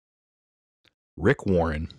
Rick Warren.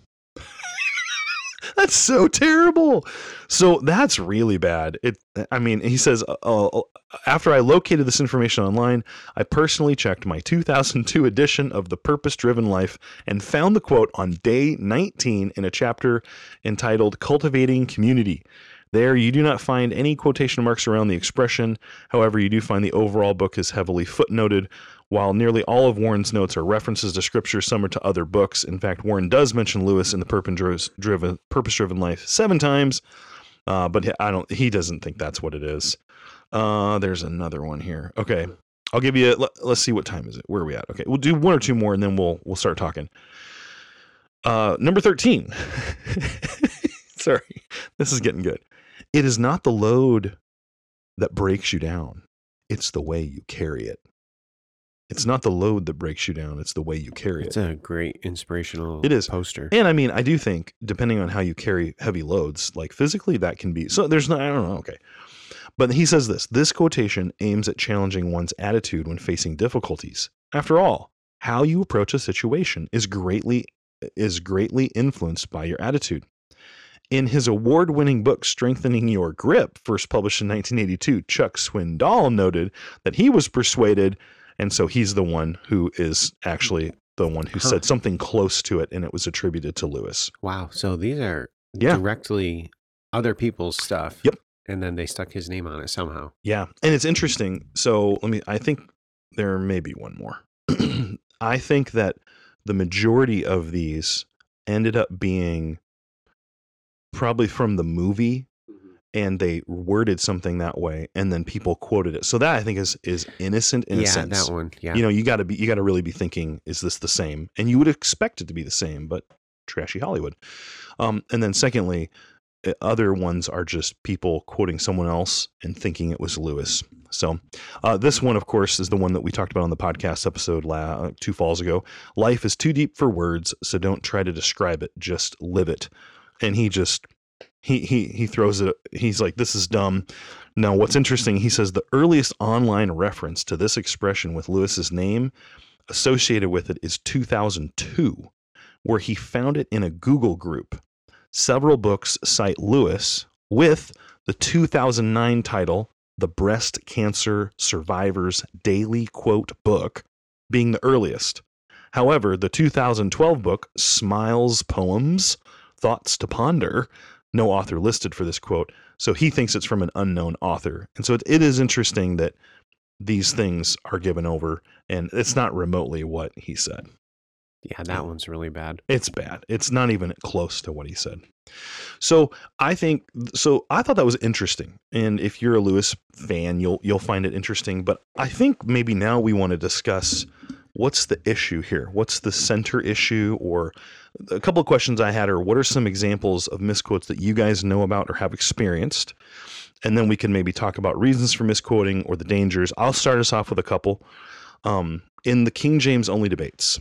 That's so terrible. So that's really bad. It. I mean, he says, uh, after I located this information online, I personally checked my two thousand two edition of The Purpose-Driven Life and found the quote on day nineteen in a chapter entitled Cultivating Community. There, you do not find any quotation marks around the expression. However, you do find the overall book is heavily footnoted. While nearly all of Warren's notes are references to scripture, some are to other books. In fact, Warren does mention Lewis in the Purpose-Driven, Purpose-Driven Life seven times, uh, but I don't. He doesn't think that's what it is. Uh, there's another one here. Okay, I'll give you. A, let, let's see, what time is it? Where are we at? Okay, we'll do one or two more, and then we'll we'll start talking. Uh, number thirteen. Sorry, this is getting good. It is not the load that breaks you down; it's the way you carry it. It's not the load that breaks you down. It's the way you carry It's it. It's a great inspirational it is. poster. And I mean, I do think, depending on how you carry heavy loads, like physically, that can be. So there's no, I don't know. Okay. But he says this, this quotation aims at challenging one's attitude when facing difficulties. After all, how you approach a situation is greatly is greatly influenced by your attitude. In his award-winning book, Strengthening Your Grip, first published in nineteen eighty-two, Chuck Swindoll noted that he was persuaded. And so he's the one who is actually the one who huh. said something close to it, and it was attributed to Lewis. Wow. So these are yeah. directly other people's stuff. Yep. And then they stuck his name on it somehow. Yeah. And it's interesting. So let me, I think there may be one more. I think that the majority of these ended up being probably from the movie. And they worded something that way, and then people quoted it. So that I think is is innocent in yeah, a sense. Yeah, that one. Yeah. You know, you got to be, you got to really be thinking, is this the same? And you would expect it to be the same, but trashy Hollywood. Um, and then secondly, other ones are just people quoting someone else and thinking it was Lewis. So uh, this one, of course, is the one that we talked about on the podcast episode la- two falls ago. Life is too deep for words, so don't try to describe it. Just live it. And he just. He he he throws it. He's like, this is dumb. Now, what's interesting, he says the earliest online reference to this expression with Lewis's name associated with it is two thousand two, where he found it in a Google group. Several books cite Lewis with the two thousand nine title, The Breast Cancer Survivor's Daily Quote Book, being the earliest. However, the two thousand twelve book, Smiles Poems, Thoughts to Ponder, no author listed for this quote, so he thinks it's from an unknown author. And so it, it is interesting that these things are given over, and it's not remotely what he said. Yeah, that one's really bad. It's bad. It's not even close to what he said. So I think so. I thought that was interesting, and if you're a Lewis fan, you'll you'll find it interesting. But I think maybe now we want to discuss what's the issue here. What's the center issue? Or a couple of questions I had are: what are some examples of misquotes that you guys know about or have experienced? And then we can maybe talk about reasons for misquoting or the dangers. I'll start us off with a couple. Um, in the King James only debates,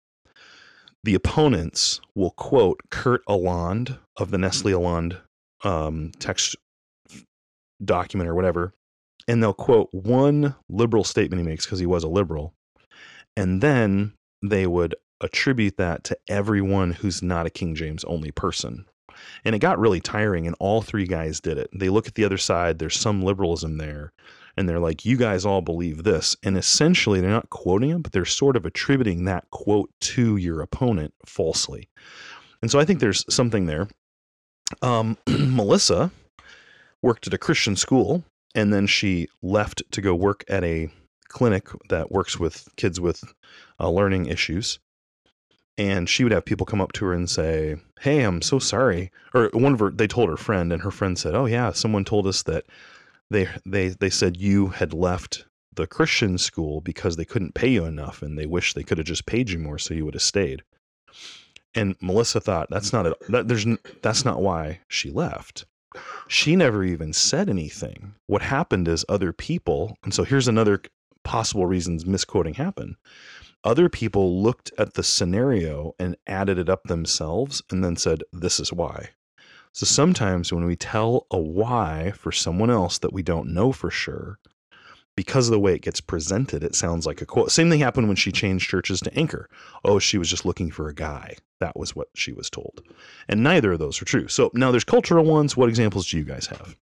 the opponents will quote Kurt Aland of the Nestle Aland um, text document or whatever, and they'll quote one liberal statement he makes because he was a liberal, and then they would attribute that to everyone who's not a King James only person. And it got really tiring, and all three guys did it. They look at the other side, there's some liberalism there, and they're like, you guys all believe this. And essentially, they're not quoting him, but they're sort of attributing that quote to your opponent falsely. And so I think there's something there. Um, Melissa worked at a Christian school, and then she left to go work at a clinic that works with kids with uh, learning issues. And she would have people come up to her and say, hey, I'm so sorry. Or one of her, they told her friend, and her friend said, oh yeah, someone told us that they they they said you had left the Christian school because they couldn't pay you enough, and they wish they could have just paid you more so you would have stayed. And Melissa thought, that's not a, that, there's that's not why she left. She never even said anything. What happened is other people, and so here's another possible reasons misquoting happened. Other people looked at the scenario and added it up themselves and then said, this is why. So sometimes when we tell a why for someone else that we don't know for sure, because of the way it gets presented, it sounds like a quote. Same thing happened when she changed churches to Anchor. Oh, she was just looking for a guy. That was what she was told. And neither of those are true. So now there's cultural ones. What examples do you guys have?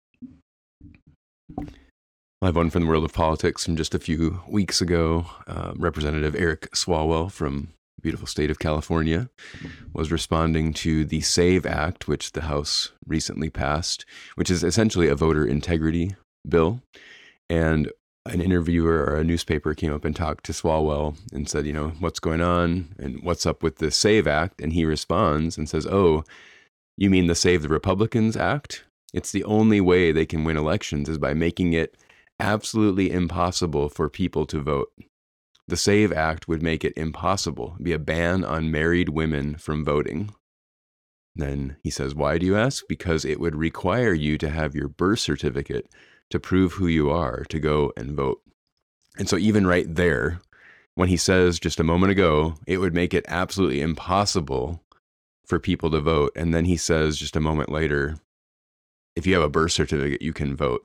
I have one from the world of politics from just a few weeks ago. Uh, Representative Eric Swalwell from the beautiful state of California was responding to the SAVE Act, which the House recently passed, which is essentially a voter integrity bill. And an interviewer or a newspaper came up and talked to Swalwell and said, you know, what's going on and what's up with the SAVE Act? And he responds and says, oh, you mean the Save the Republicans Act? It's the only way they can win elections is by making it absolutely impossible for people to vote. The SAVE Act would make it impossible, be a ban on married women from voting. Then he says, why do you ask? Because it would require you to have your birth certificate to prove who you are to go and vote. And so even right there, when he says just a moment ago, it would make it absolutely impossible for people to vote. And then he says just a moment later, if you have a birth certificate, you can vote.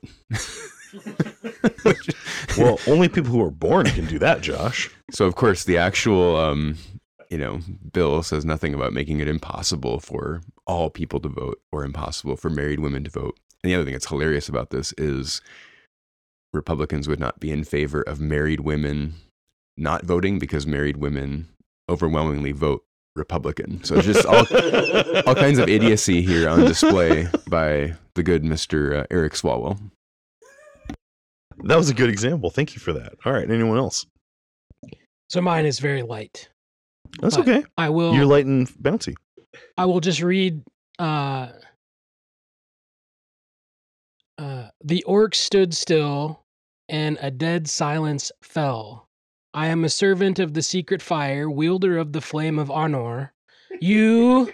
Well, only people who are born can do that, Josh. So, of course, the actual, um, you know, bill says nothing about making it impossible for all people to vote or impossible for married women to vote. And the other thing that's hilarious about this is Republicans would not be in favor of married women not voting because married women overwhelmingly vote Republican. So it's just all, all kinds of idiocy here on display by the good Mister Uh, Eric Swalwell. That was a good example. Thank you for that. All right. Anyone else? So mine is very light. That's But okay. I will. You're light and bouncy. I will just read. Uh, uh, the orc stood still, and a dead silence fell. I am a servant of the secret fire, wielder of the flame of honor. You.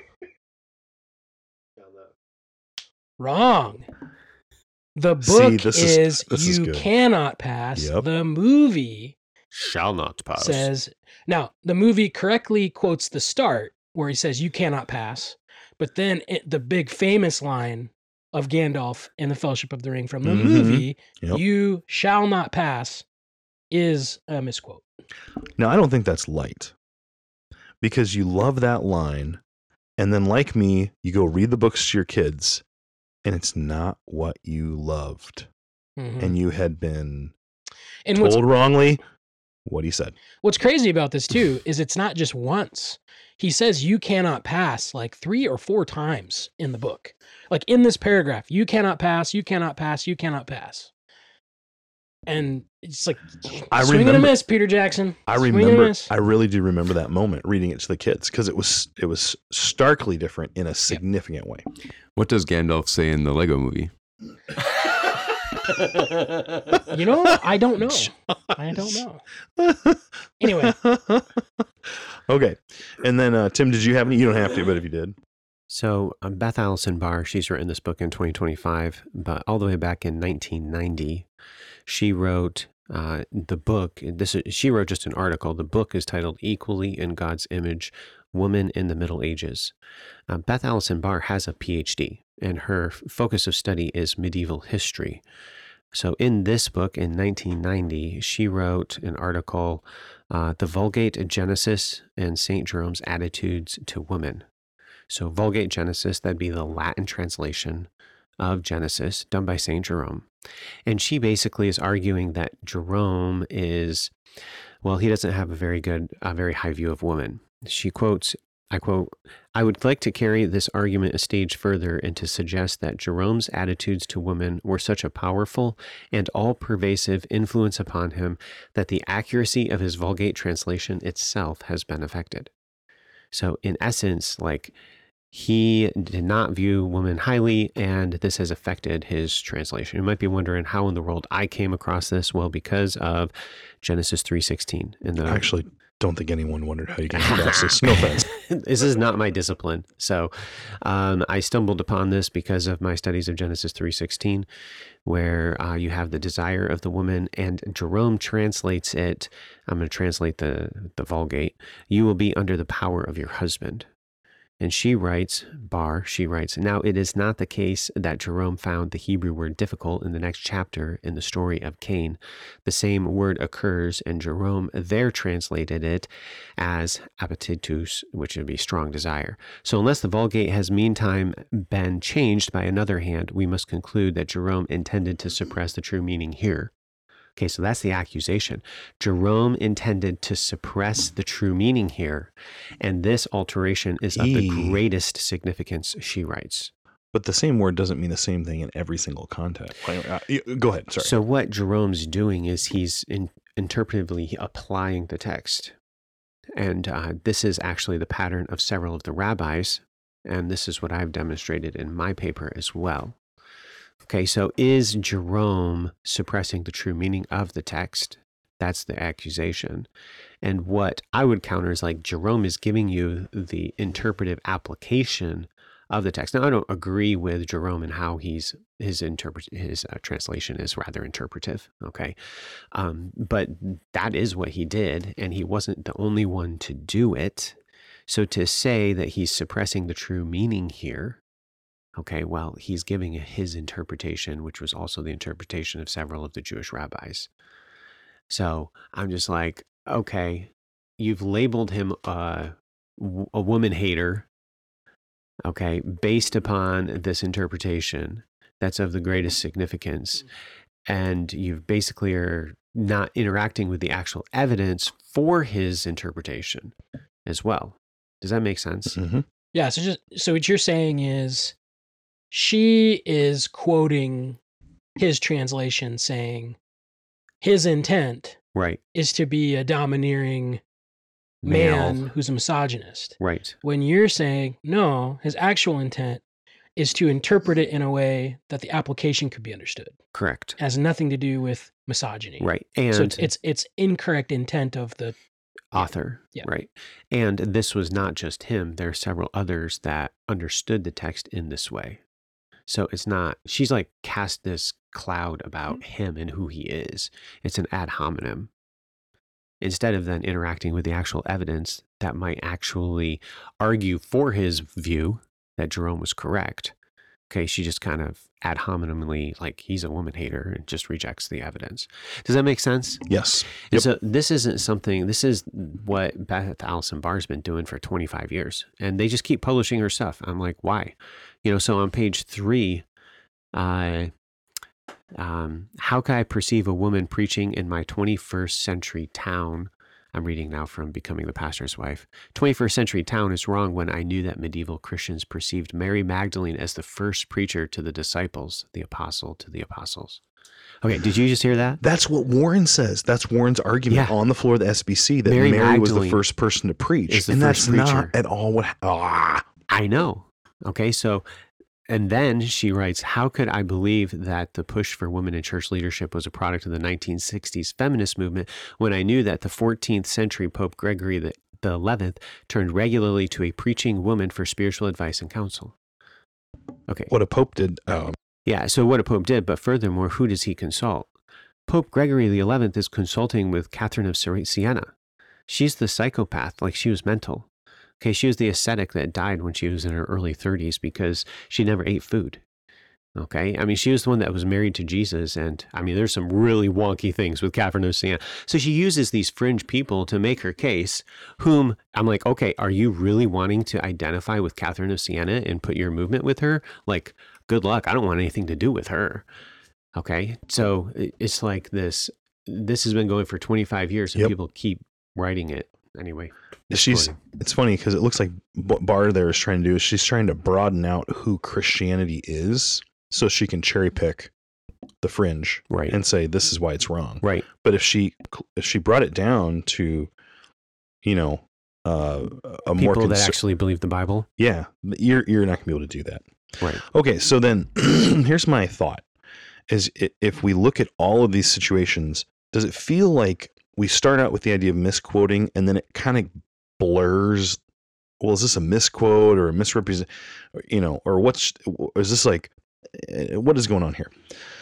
Wrong. The book See, this is- is, this is You good. Cannot Pass. Yep. The movie Shall not pass. says, now the movie correctly quotes the start where he says, you cannot pass. But then it, the big famous line of Gandalf in the Fellowship of the Ring from the Mhm. movie, Yep. you shall not pass, is a misquote. Now, I don't think that's light because you love that line. And then, like me, you go read the books to your kids and it's not what you loved. Mhm. And you had been And what's, told wrongly what he said. what's crazy about this too is it's not just once. He says you cannot pass like three or four times in the book. Like in this paragraph, you cannot pass, you cannot pass, you cannot pass. and it's like I swing and a remember- miss, Peter Jackson. I Swing and a remember, miss. I really do remember that moment reading it to the kids because it was it was starkly different in a significant way. What does Gandalf say in the Lego movie? You know, I don't know. I don't know. Anyway. Okay. And then, uh, Tim, did you have any? You don't have to, but if you did. So um, Beth Allison Barr, she's written this book in twenty twenty-five, but all the way back in nineteen ninety, she wrote uh, the book. This is, she wrote just an article. The book is titled "Equally in God's Image: Woman in the Middle Ages." Uh, Beth Allison Barr has a P H D, and her f- focus of study is medieval history. So in this book in nineteen ninety, she wrote an article, uh, "The Vulgate Genesis and Saint Jerome's Attitudes to Women." So Vulgate Genesis, that'd be the Latin translation of Genesis done by Saint Jerome. And she basically is arguing that Jerome is, well, he doesn't have a very good, a very high view of women. She quotes, I quote, "I would like to carry this argument a stage further and to suggest that Jerome's attitudes to women were such a powerful and all-pervasive influence upon him that the accuracy of his Vulgate translation itself has been affected." So in essence, like, he did not view women highly, and this has affected his translation. You might be wondering how in the world I came across this. Well, because of Genesis three sixteen. In the, I actually don't think anyone wondered how you came across this. No offense. This is not my discipline. So um, I stumbled upon this because of my studies of Genesis three sixteen, where uh, you have the desire of the woman, and Jerome translates it. I'm going to translate the, the Vulgate. "You will be under the power of your husband." And she writes, Barr, she writes, "Now it is not the case that Jerome found the Hebrew word difficult in the next chapter in the story of Cain. The same word occurs, and Jerome there translated it as appetitus, which would be strong desire. So unless the Vulgate has meantime been changed by another hand, we must conclude that Jerome intended to suppress the true meaning here." Okay, so that's the accusation. Jerome intended to suppress the true meaning here, and this alteration is of the Eee. greatest significance, she writes. But the same word doesn't mean the same thing in every single context. Uh, you- Go ahead. Sorry. So what Jerome's doing is he's in, interpretively applying the text. And uh, this is actually the pattern of several of the rabbis, and this is what I've demonstrated in my paper as well. Okay, so is Jerome suppressing the true meaning of the text? That's the accusation. And what I would counter is like Jerome is giving you the interpretive application of the text. Now, I don't agree with Jerome and how he's his interpret his uh, translation is rather interpretive. Okay, um, but that is what he did, and he wasn't the only one to do it. So to say that he's suppressing the true meaning here, okay, well, he's giving his interpretation, which was also the interpretation of several of the Jewish rabbis. So I'm just like, okay, you've labeled him a, a woman hater, okay, based upon this interpretation that's of the greatest significance. And you basically are not interacting with the actual evidence for his interpretation as well. Does that make sense? Mm-hmm. Yeah, so just so what you're saying is she is quoting his translation saying his intent Right. is to be a domineering man Male. who's a misogynist. Right. When you're saying, no, his actual intent is to interpret it in a way that the application could be understood. Correct. It has nothing to do with misogyny. Right. And So it's, it's it's incorrect intent of the author. Yeah. Right. And this was not just him. There are several others that understood the text in this way. So it's not, she's like cast this cloud about him and who he is. It's an ad hominem. Instead of then interacting with the actual evidence that might actually argue for his view that Jerome was correct. Okay, she just kind of ad hominemly, like he's a woman hater and just rejects the evidence. Does that make sense? Yes. And Yep. so this isn't something, this is what Beth Allison Barr's been doing for twenty-five years. And they just keep publishing her stuff. I'm like, why? You know, so on page three, uh, um, how can I perceive a woman preaching in my twenty-first century town? I'm reading now from Becoming the Pastor's Wife. twenty-first century town is wrong when I knew that medieval Christians perceived Mary Magdalene as the first preacher to the disciples, the apostle to the apostles. Okay, did you just hear that? That's what Warren says. That's Warren's argument Yeah. on the floor of the S B C, that Mary Mary, was the Magdalene first person to preach. is the And first that's preacher. not at all what... Ah. I know. Okay, so, and then she writes, how could I believe that the push for women in church leadership was a product of the nineteen sixties feminist movement when I knew that the fourteenth century Pope Gregory the eleventh turned regularly to a preaching woman for spiritual advice and counsel? Okay. What a pope did. Um, Yeah, so what a pope did, but furthermore, who does he consult? Pope Gregory the eleventh is consulting with Catherine of Siena. She's the psychopath, like she was mental. Okay, she was the ascetic that died when she was in her early thirties because she never ate food. Okay, I mean, she was the one that was married to Jesus, and I mean, there's some really wonky things with Catherine of Siena. So she uses these fringe people to make her case, whom I'm like, okay, are you really wanting to identify with Catherine of Siena and put your movement with her? Like, good luck. I don't want anything to do with her. Okay, so it's like this. This has been going for twenty-five years, and Yep. people keep writing it anyway. she's. Exploding. It's funny because it looks like what Barr there is trying to do is she's trying to broaden out who Christianity is, so she can cherry pick the fringe Right. and say this is why it's wrong. Right. But if she if she brought it down to, you know, uh, a more People that conser- actually believe the Bible. yeah, you're you're not gonna be able to do that. Right. Okay, so then here's my thought: is i- if we look at all of these situations, does it feel like we start out with the idea of misquoting and then it kind of blurs? Well, is this a misquote or a misrepresent? You know, or what's is this like? eh, What is going on here?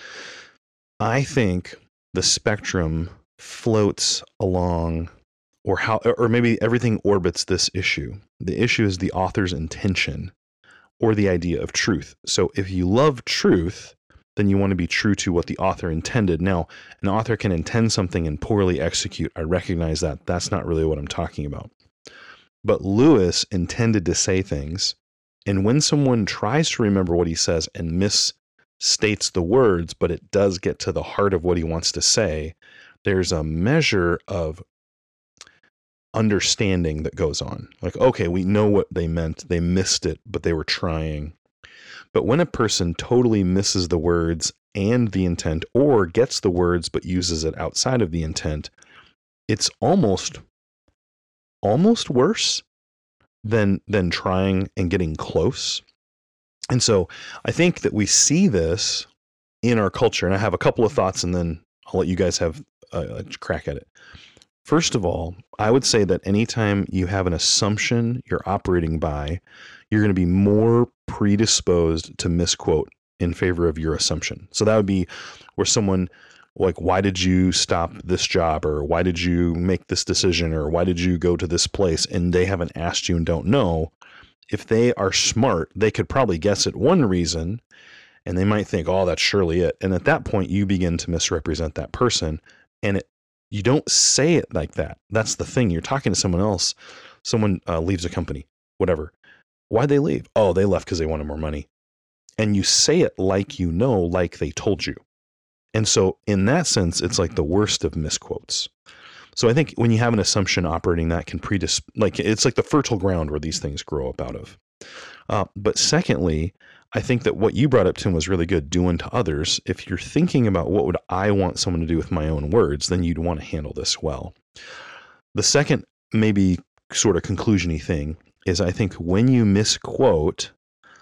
I think the spectrum floats along, or how, or maybe everything orbits this issue. The issue is the author's intention or the idea of truth. So if you love truth, then you want to be true to what the author intended. Now, an author can intend something and poorly execute. I recognize that. That's not really what I'm talking about. But Lewis intended to say things, and when someone tries to remember what he says and misstates the words, but it does get to the heart of what he wants to say, there's a measure of understanding that goes on. Like, okay, we know what they meant. They missed it, but they were trying. But when a person totally misses the words and the intent, or gets the words but uses it outside of the intent, it's almost almost worse than than trying and getting close. And so I think that we see this in our culture, and I have a couple of thoughts, and then I'll let you guys have a, a crack at it. First of all, I would say that anytime you have an assumption you're operating by, you're going to be more predisposed to misquote in favor of your assumption. So that would be where someone, like, why did you stop this job, or why did you make this decision, or why did you go to this place, and they haven't asked you and don't know. If they are smart, they could probably guess at one reason, and they might think, oh, that's surely it. And at that point, you begin to misrepresent that person, and it, you don't say it like that. That's the thing. You're talking to someone else. Someone uh, leaves a company, whatever. Why'd they leave? Oh, they left because they wanted more money. And you say it like you know, like they told you. And so in that sense, it's like the worst of misquotes. So I think when you have an assumption operating, that can predisp, like it's like the fertile ground where these things grow up out of. Uh, but secondly, I think that what you brought up, Tim, was really good. Do unto others. If you're thinking about what would I want someone to do with my own words, then you'd want to handle this well. The second, maybe sort of conclusion-y thing is, I think when you misquote,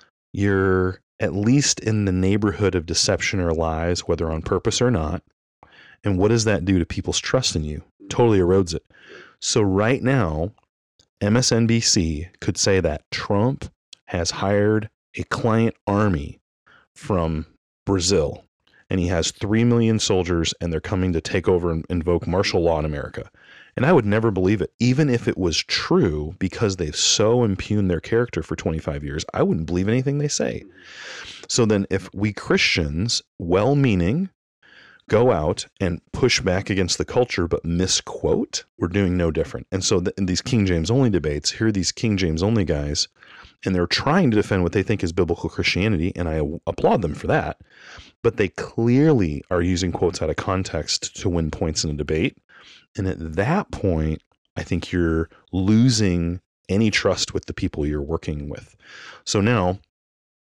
you're at least in the neighborhood of deception or lies, whether on purpose or not. And what does that do to people's trust in you? Totally erodes it. So right now, M S N B C could say that Trump has hired a client army from Brazil, and he has three million soldiers, and they're coming to take over and invoke martial law in America. And I would never believe it, even if it was true, because they've so impugned their character for twenty-five years. I wouldn't believe anything they say. So then if we Christians, well-meaning, go out and push back against the culture but misquote, we're doing no different. And so the, in these King James only debates, here are these King James only guys, and they're trying to defend what they think is biblical Christianity, and I applaud them for that, but they clearly are using quotes out of context to win points in a debate. And at that point, I think you're losing any trust with the people you're working with. So now,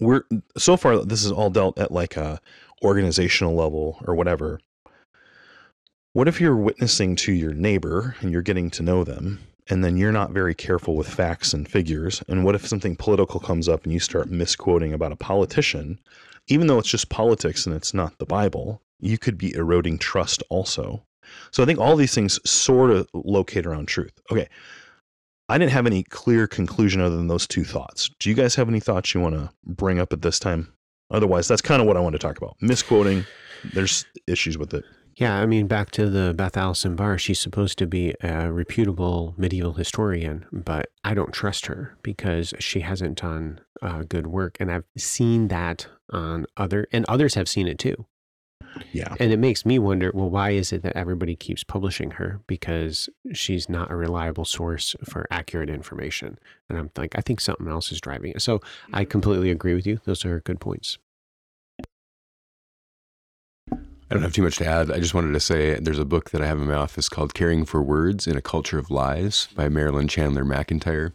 we're so far this is all dealt at like a organizational level or whatever. What if you're witnessing to your neighbor and you're getting to know them, and then you're not very careful with facts and figures? And what if something political comes up and you start misquoting about a politician, even though it's just politics and it's not the Bible? You could be eroding trust also. So I think all these things sort of locate around truth. Okay. I didn't have any clear conclusion other than those two thoughts. Do you guys have any thoughts you want to bring up at this time? Otherwise, that's kind of what I want to talk about. Misquoting, there's issues with it. Yeah, I mean, back to the Beth Allison Barr, she's supposed to be a reputable medieval historian, but I don't trust her because she hasn't done uh, good work. And I've seen that on other, and others have seen it too. Yeah. And it makes me wonder, well, why is it that everybody keeps publishing her? Because she's not a reliable source for accurate information. And I'm like, I think something else is driving it. So I completely agree with you. Those are good points. I don't have too much to add. I just wanted to say there's a book that I have in my office called Caring for Words in a Culture of Lies by Marilyn Chandler McIntyre.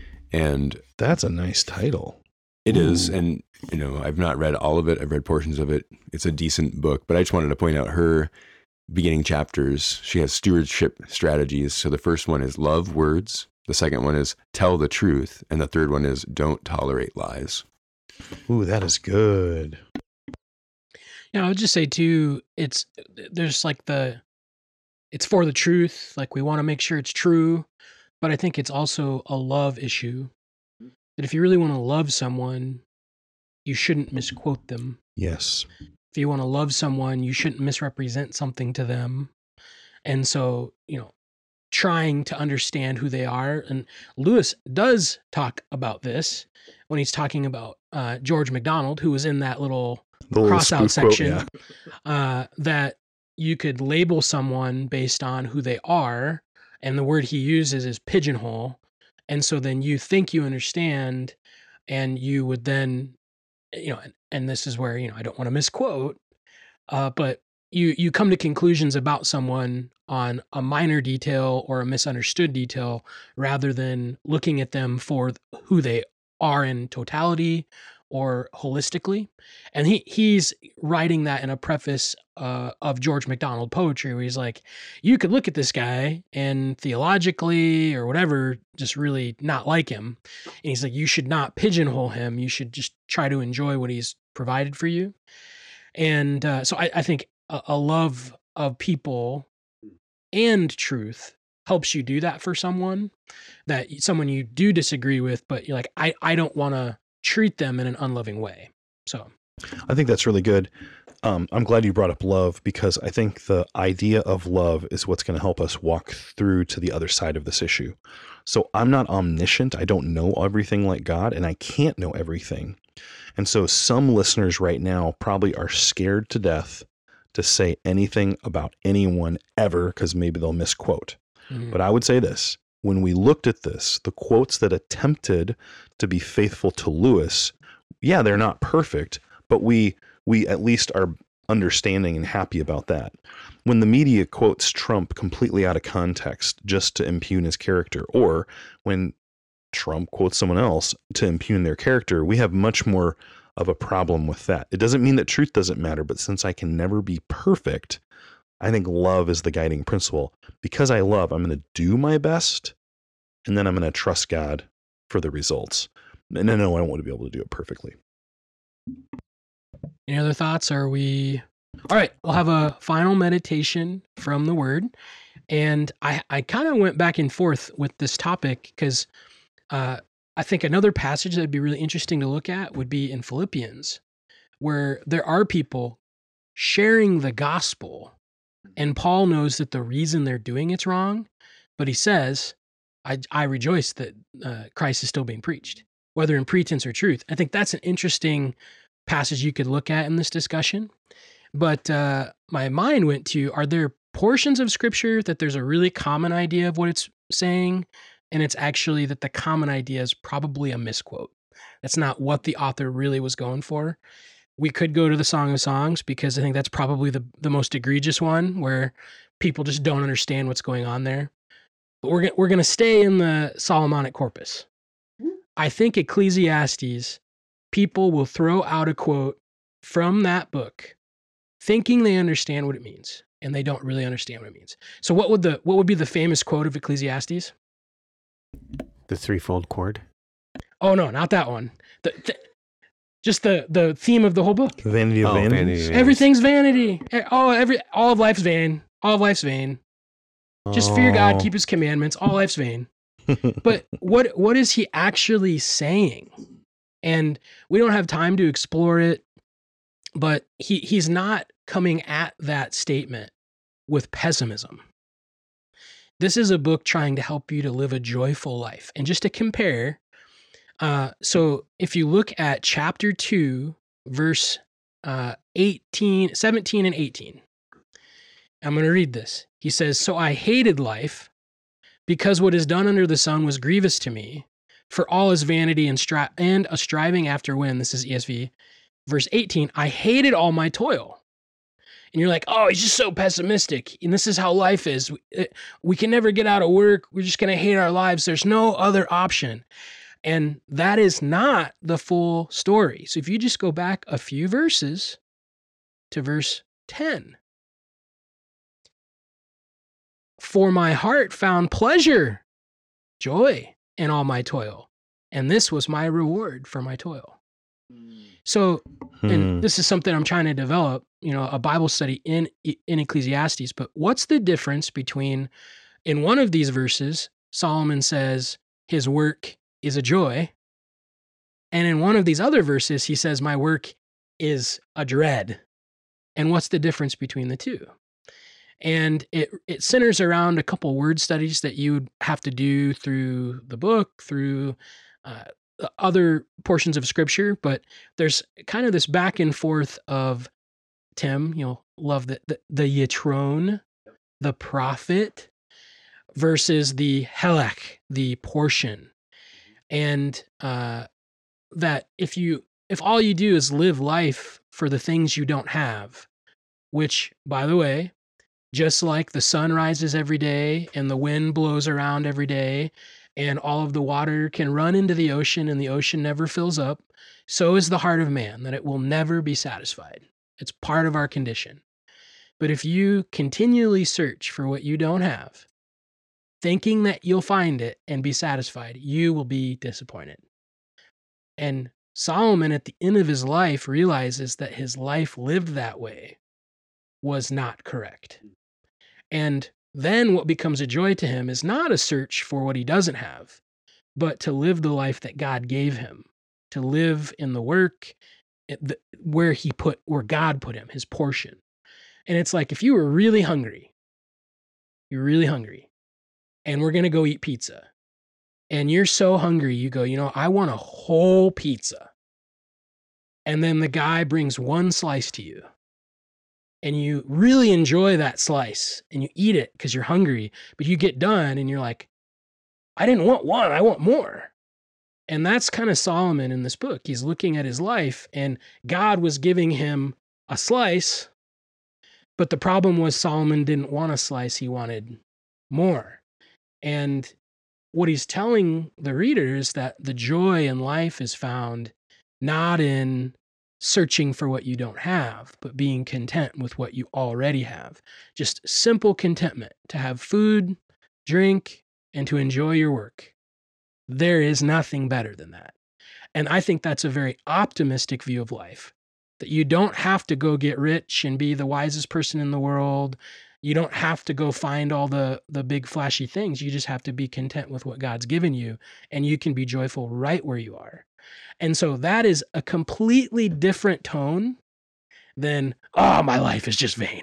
And that's a nice title. It is. And, you know, I've not read all of it. I've read portions of it. It's a decent book, but I just wanted to point out her beginning chapters. She has stewardship strategies. So the first one is love words. The second one is tell the truth. And the third one is don't tolerate lies. Ooh, that is good. Yeah, I would just say too, it's, there's like the, it's for the truth. Like we want to make sure it's true, but I think it's also a love issue. That if you really want to love someone, you shouldn't misquote them. Yes. If you want to love someone, you shouldn't misrepresent something to them. And so, you know, trying to understand who they are. And Lewis does talk about this when he's talking about uh, George MacDonald, who was in that little cross-out section, quote, yeah. uh, that you could label someone based on who they are. And the word he uses is pigeonhole. And so then you think you understand, and you would then, you know, and, and this is where, you know, I don't want to misquote, uh, but you, you come to conclusions about someone on a minor detail or a misunderstood detail, rather than looking at them for who they are in totality or holistically. And he he's writing that in a preface uh, of George MacDonald poetry, where he's like, you could look at this guy and theologically or whatever, just really not like him. And he's like, you should not pigeonhole him. You should just try to enjoy what he's provided for you. And uh, so I, I think a, a love of people and truth helps you do that for someone, that someone you do disagree with, but you're like, I, I don't want to treat them in an unloving way. So I think that's really good. Um, I'm glad you brought up love, because I think the idea of love is what's going to help us walk through to the other side of this issue. So I'm not omniscient. I don't know everything like God, and I can't know everything. And so some listeners right now probably are scared to death to say anything about anyone ever, because maybe they'll misquote. Mm-hmm. But I would say this. When we looked at this, the quotes that attempted to be faithful to Lewis, yeah, they're not perfect, but we we at least are understanding and happy about that. When the media quotes Trump completely out of context just to impugn his character, or when Trump quotes someone else to impugn their character, we have much more of a problem with that. It doesn't mean that truth doesn't matter, but since I can never be perfect, I think love is the guiding principle. Because I love, I'm going to do my best, and then I'm going to trust God for the results. And I know I don't want to be able to do it perfectly. Any other thoughts? Are we... All right, we'll have a final meditation from the Word. And I, I kind of went back and forth with this topic because uh, I think another passage that would be really interesting to look at would be in Philippians, where there are people sharing the gospel, and Paul knows that the reason they're doing it's wrong, but he says, I, I rejoice that uh, Christ is still being preached, whether in pretense or truth. I think that's an interesting passage you could look at in this discussion. But uh, my mind went to, are there portions of Scripture that there's a really common idea of what it's saying, and it's actually that the common idea is probably a misquote? That's not what the author really was going for. We could go to the Song of Songs, because I think that's probably the, the most egregious one, where people just don't understand what's going on there. But we're, we're going to stay in the Solomonic corpus. I think Ecclesiastes people will throw out a quote from that book thinking they understand what it means, and they don't really understand what it means. So what would the what would be the famous quote of Ecclesiastes? The threefold cord. Oh no, not that one. The, th- just the the theme of the whole book. Vanity of Oh, vanities. vanity of vanities. Everything's vanity. Eh, Oh, every all of life's vain. All of life's vain. Just fear God, Oh. keep his commandments. All life's vain. But what what is he actually saying? And we don't have time to explore it, but he he's not coming at that statement with pessimism. This is a book trying to help you to live a joyful life. And just to compare, uh, so if you look at chapter two, verse uh, eighteen, seventeen and eighteen, I'm going to read this. He says, "So I hated life because what is done under the sun was grievous to me, for all is vanity and, stri- and a striving after wind." This is E S V. Verse eighteen, "I hated all my toil." And you're like, oh, he's just so pessimistic. And this is how life is. We, we can never get out of work. We're just going to hate our lives. There's no other option. And that is not the full story. So if you just go back a few verses to verse ten. "For my heart found pleasure, joy in all my toil, and this was my reward for my toil." So, and Hmm. this is something I'm trying to develop, you know, a Bible study in in Ecclesiastes. But what's the difference between, in one of these verses, Solomon says his work is a joy, and in one of these other verses, he says my work is a dread. And what's the difference between the two? And it it centers around a couple word studies that you would have to do through the book, through uh, other portions of scripture. But there's kind of this back and forth of, Tim, you'll love the, the, the Yitron, the prophet, versus the Helek, the portion. And uh, that if you if all you do is live life for the things you don't have, which, by the way, just like the sun rises every day and the wind blows around every day and all of the water can run into the ocean and the ocean never fills up, so is the heart of man, that it will never be satisfied. It's part of our condition. But if you continually search for what you don't have, thinking that you'll find it and be satisfied, you will be disappointed. And Solomon, at the end of his life, realizes that his life lived that way was not correct. And then what becomes a joy to him is not a search for what he doesn't have, but to live the life that God gave him, to live in the work where he put, where God put him, his portion. And it's like, if you were really hungry, you're really hungry, and we're going to go eat pizza, and you're so hungry, you go, you know, I want a whole pizza. And then the guy brings one slice to you, and you really enjoy that slice, and you eat it because you're hungry, but you get done and you're like, I didn't want one, I want more. And that's kind of Solomon in this book. He's looking at his life, and God was giving him a slice, but the problem was Solomon didn't want a slice, he wanted more. And what he's telling the reader is that the joy in life is found not in searching for what you don't have, but being content with what you already have. Just simple contentment to have food, drink, and to enjoy your work. There is nothing better than that. And I think that's a very optimistic view of life, that you don't have to go get rich and be the wisest person in the world. You don't have to go find all the, the big flashy things. You just have to be content with what God's given you, and you can be joyful right where you are. And so that is a completely different tone than, oh, my life is just vain.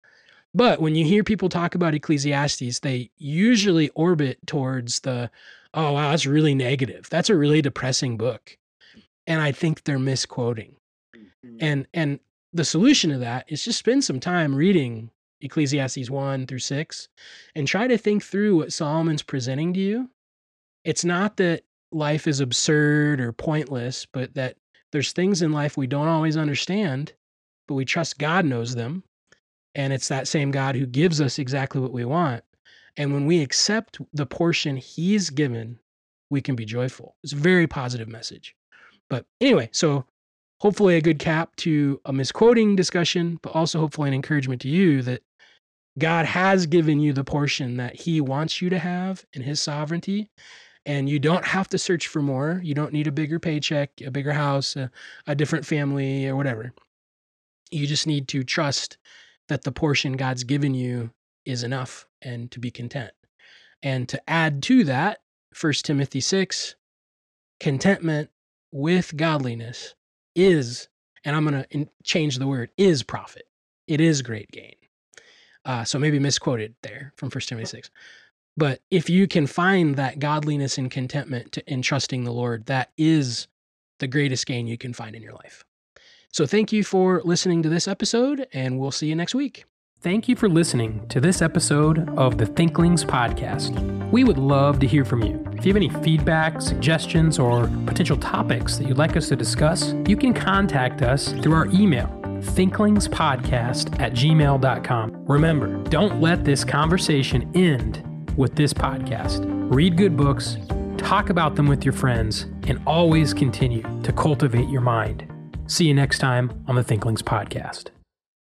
But when you hear people talk about Ecclesiastes, they usually orbit towards the, oh, wow, that's really negative. That's a really depressing book. And I think they're misquoting. And and the solution to that is just spend some time reading Ecclesiastes one through six and try to think through what Solomon's presenting to you. It's not that life is absurd or pointless, but that there's things in life we don't always understand, but we trust God knows them. And it's that same God who gives us exactly what we want. And when we accept the portion he's given, we can be joyful. It's a very positive message. But anyway, so hopefully a good cap to a misquoting discussion, but also hopefully an encouragement to you that God has given you the portion that he wants you to have in his sovereignty. And you don't have to search for more. You don't need a bigger paycheck, a bigger house, a, a different family, or whatever. You just need to trust that the portion God's given you is enough and to be content. And to add to that, First Timothy six, contentment with godliness is, and I'm going to change the word, is profit. It is great gain. Uh, so maybe misquoted there from First Timothy six. But if you can find that godliness and contentment to, in trusting the Lord, that is the greatest gain you can find in your life. So thank you for listening to this episode, and we'll see you next week. Thank you for listening to this episode of the Thinklings Podcast. We would love to hear from you. If you have any feedback, suggestions, or potential topics that you'd like us to discuss, you can contact us through our email, thinklingspodcast at gmail dot com. Remember, don't let this conversation end with this podcast. Read good books, talk about them with your friends, and always continue to cultivate your mind. See you next time on the Thinklings Podcast.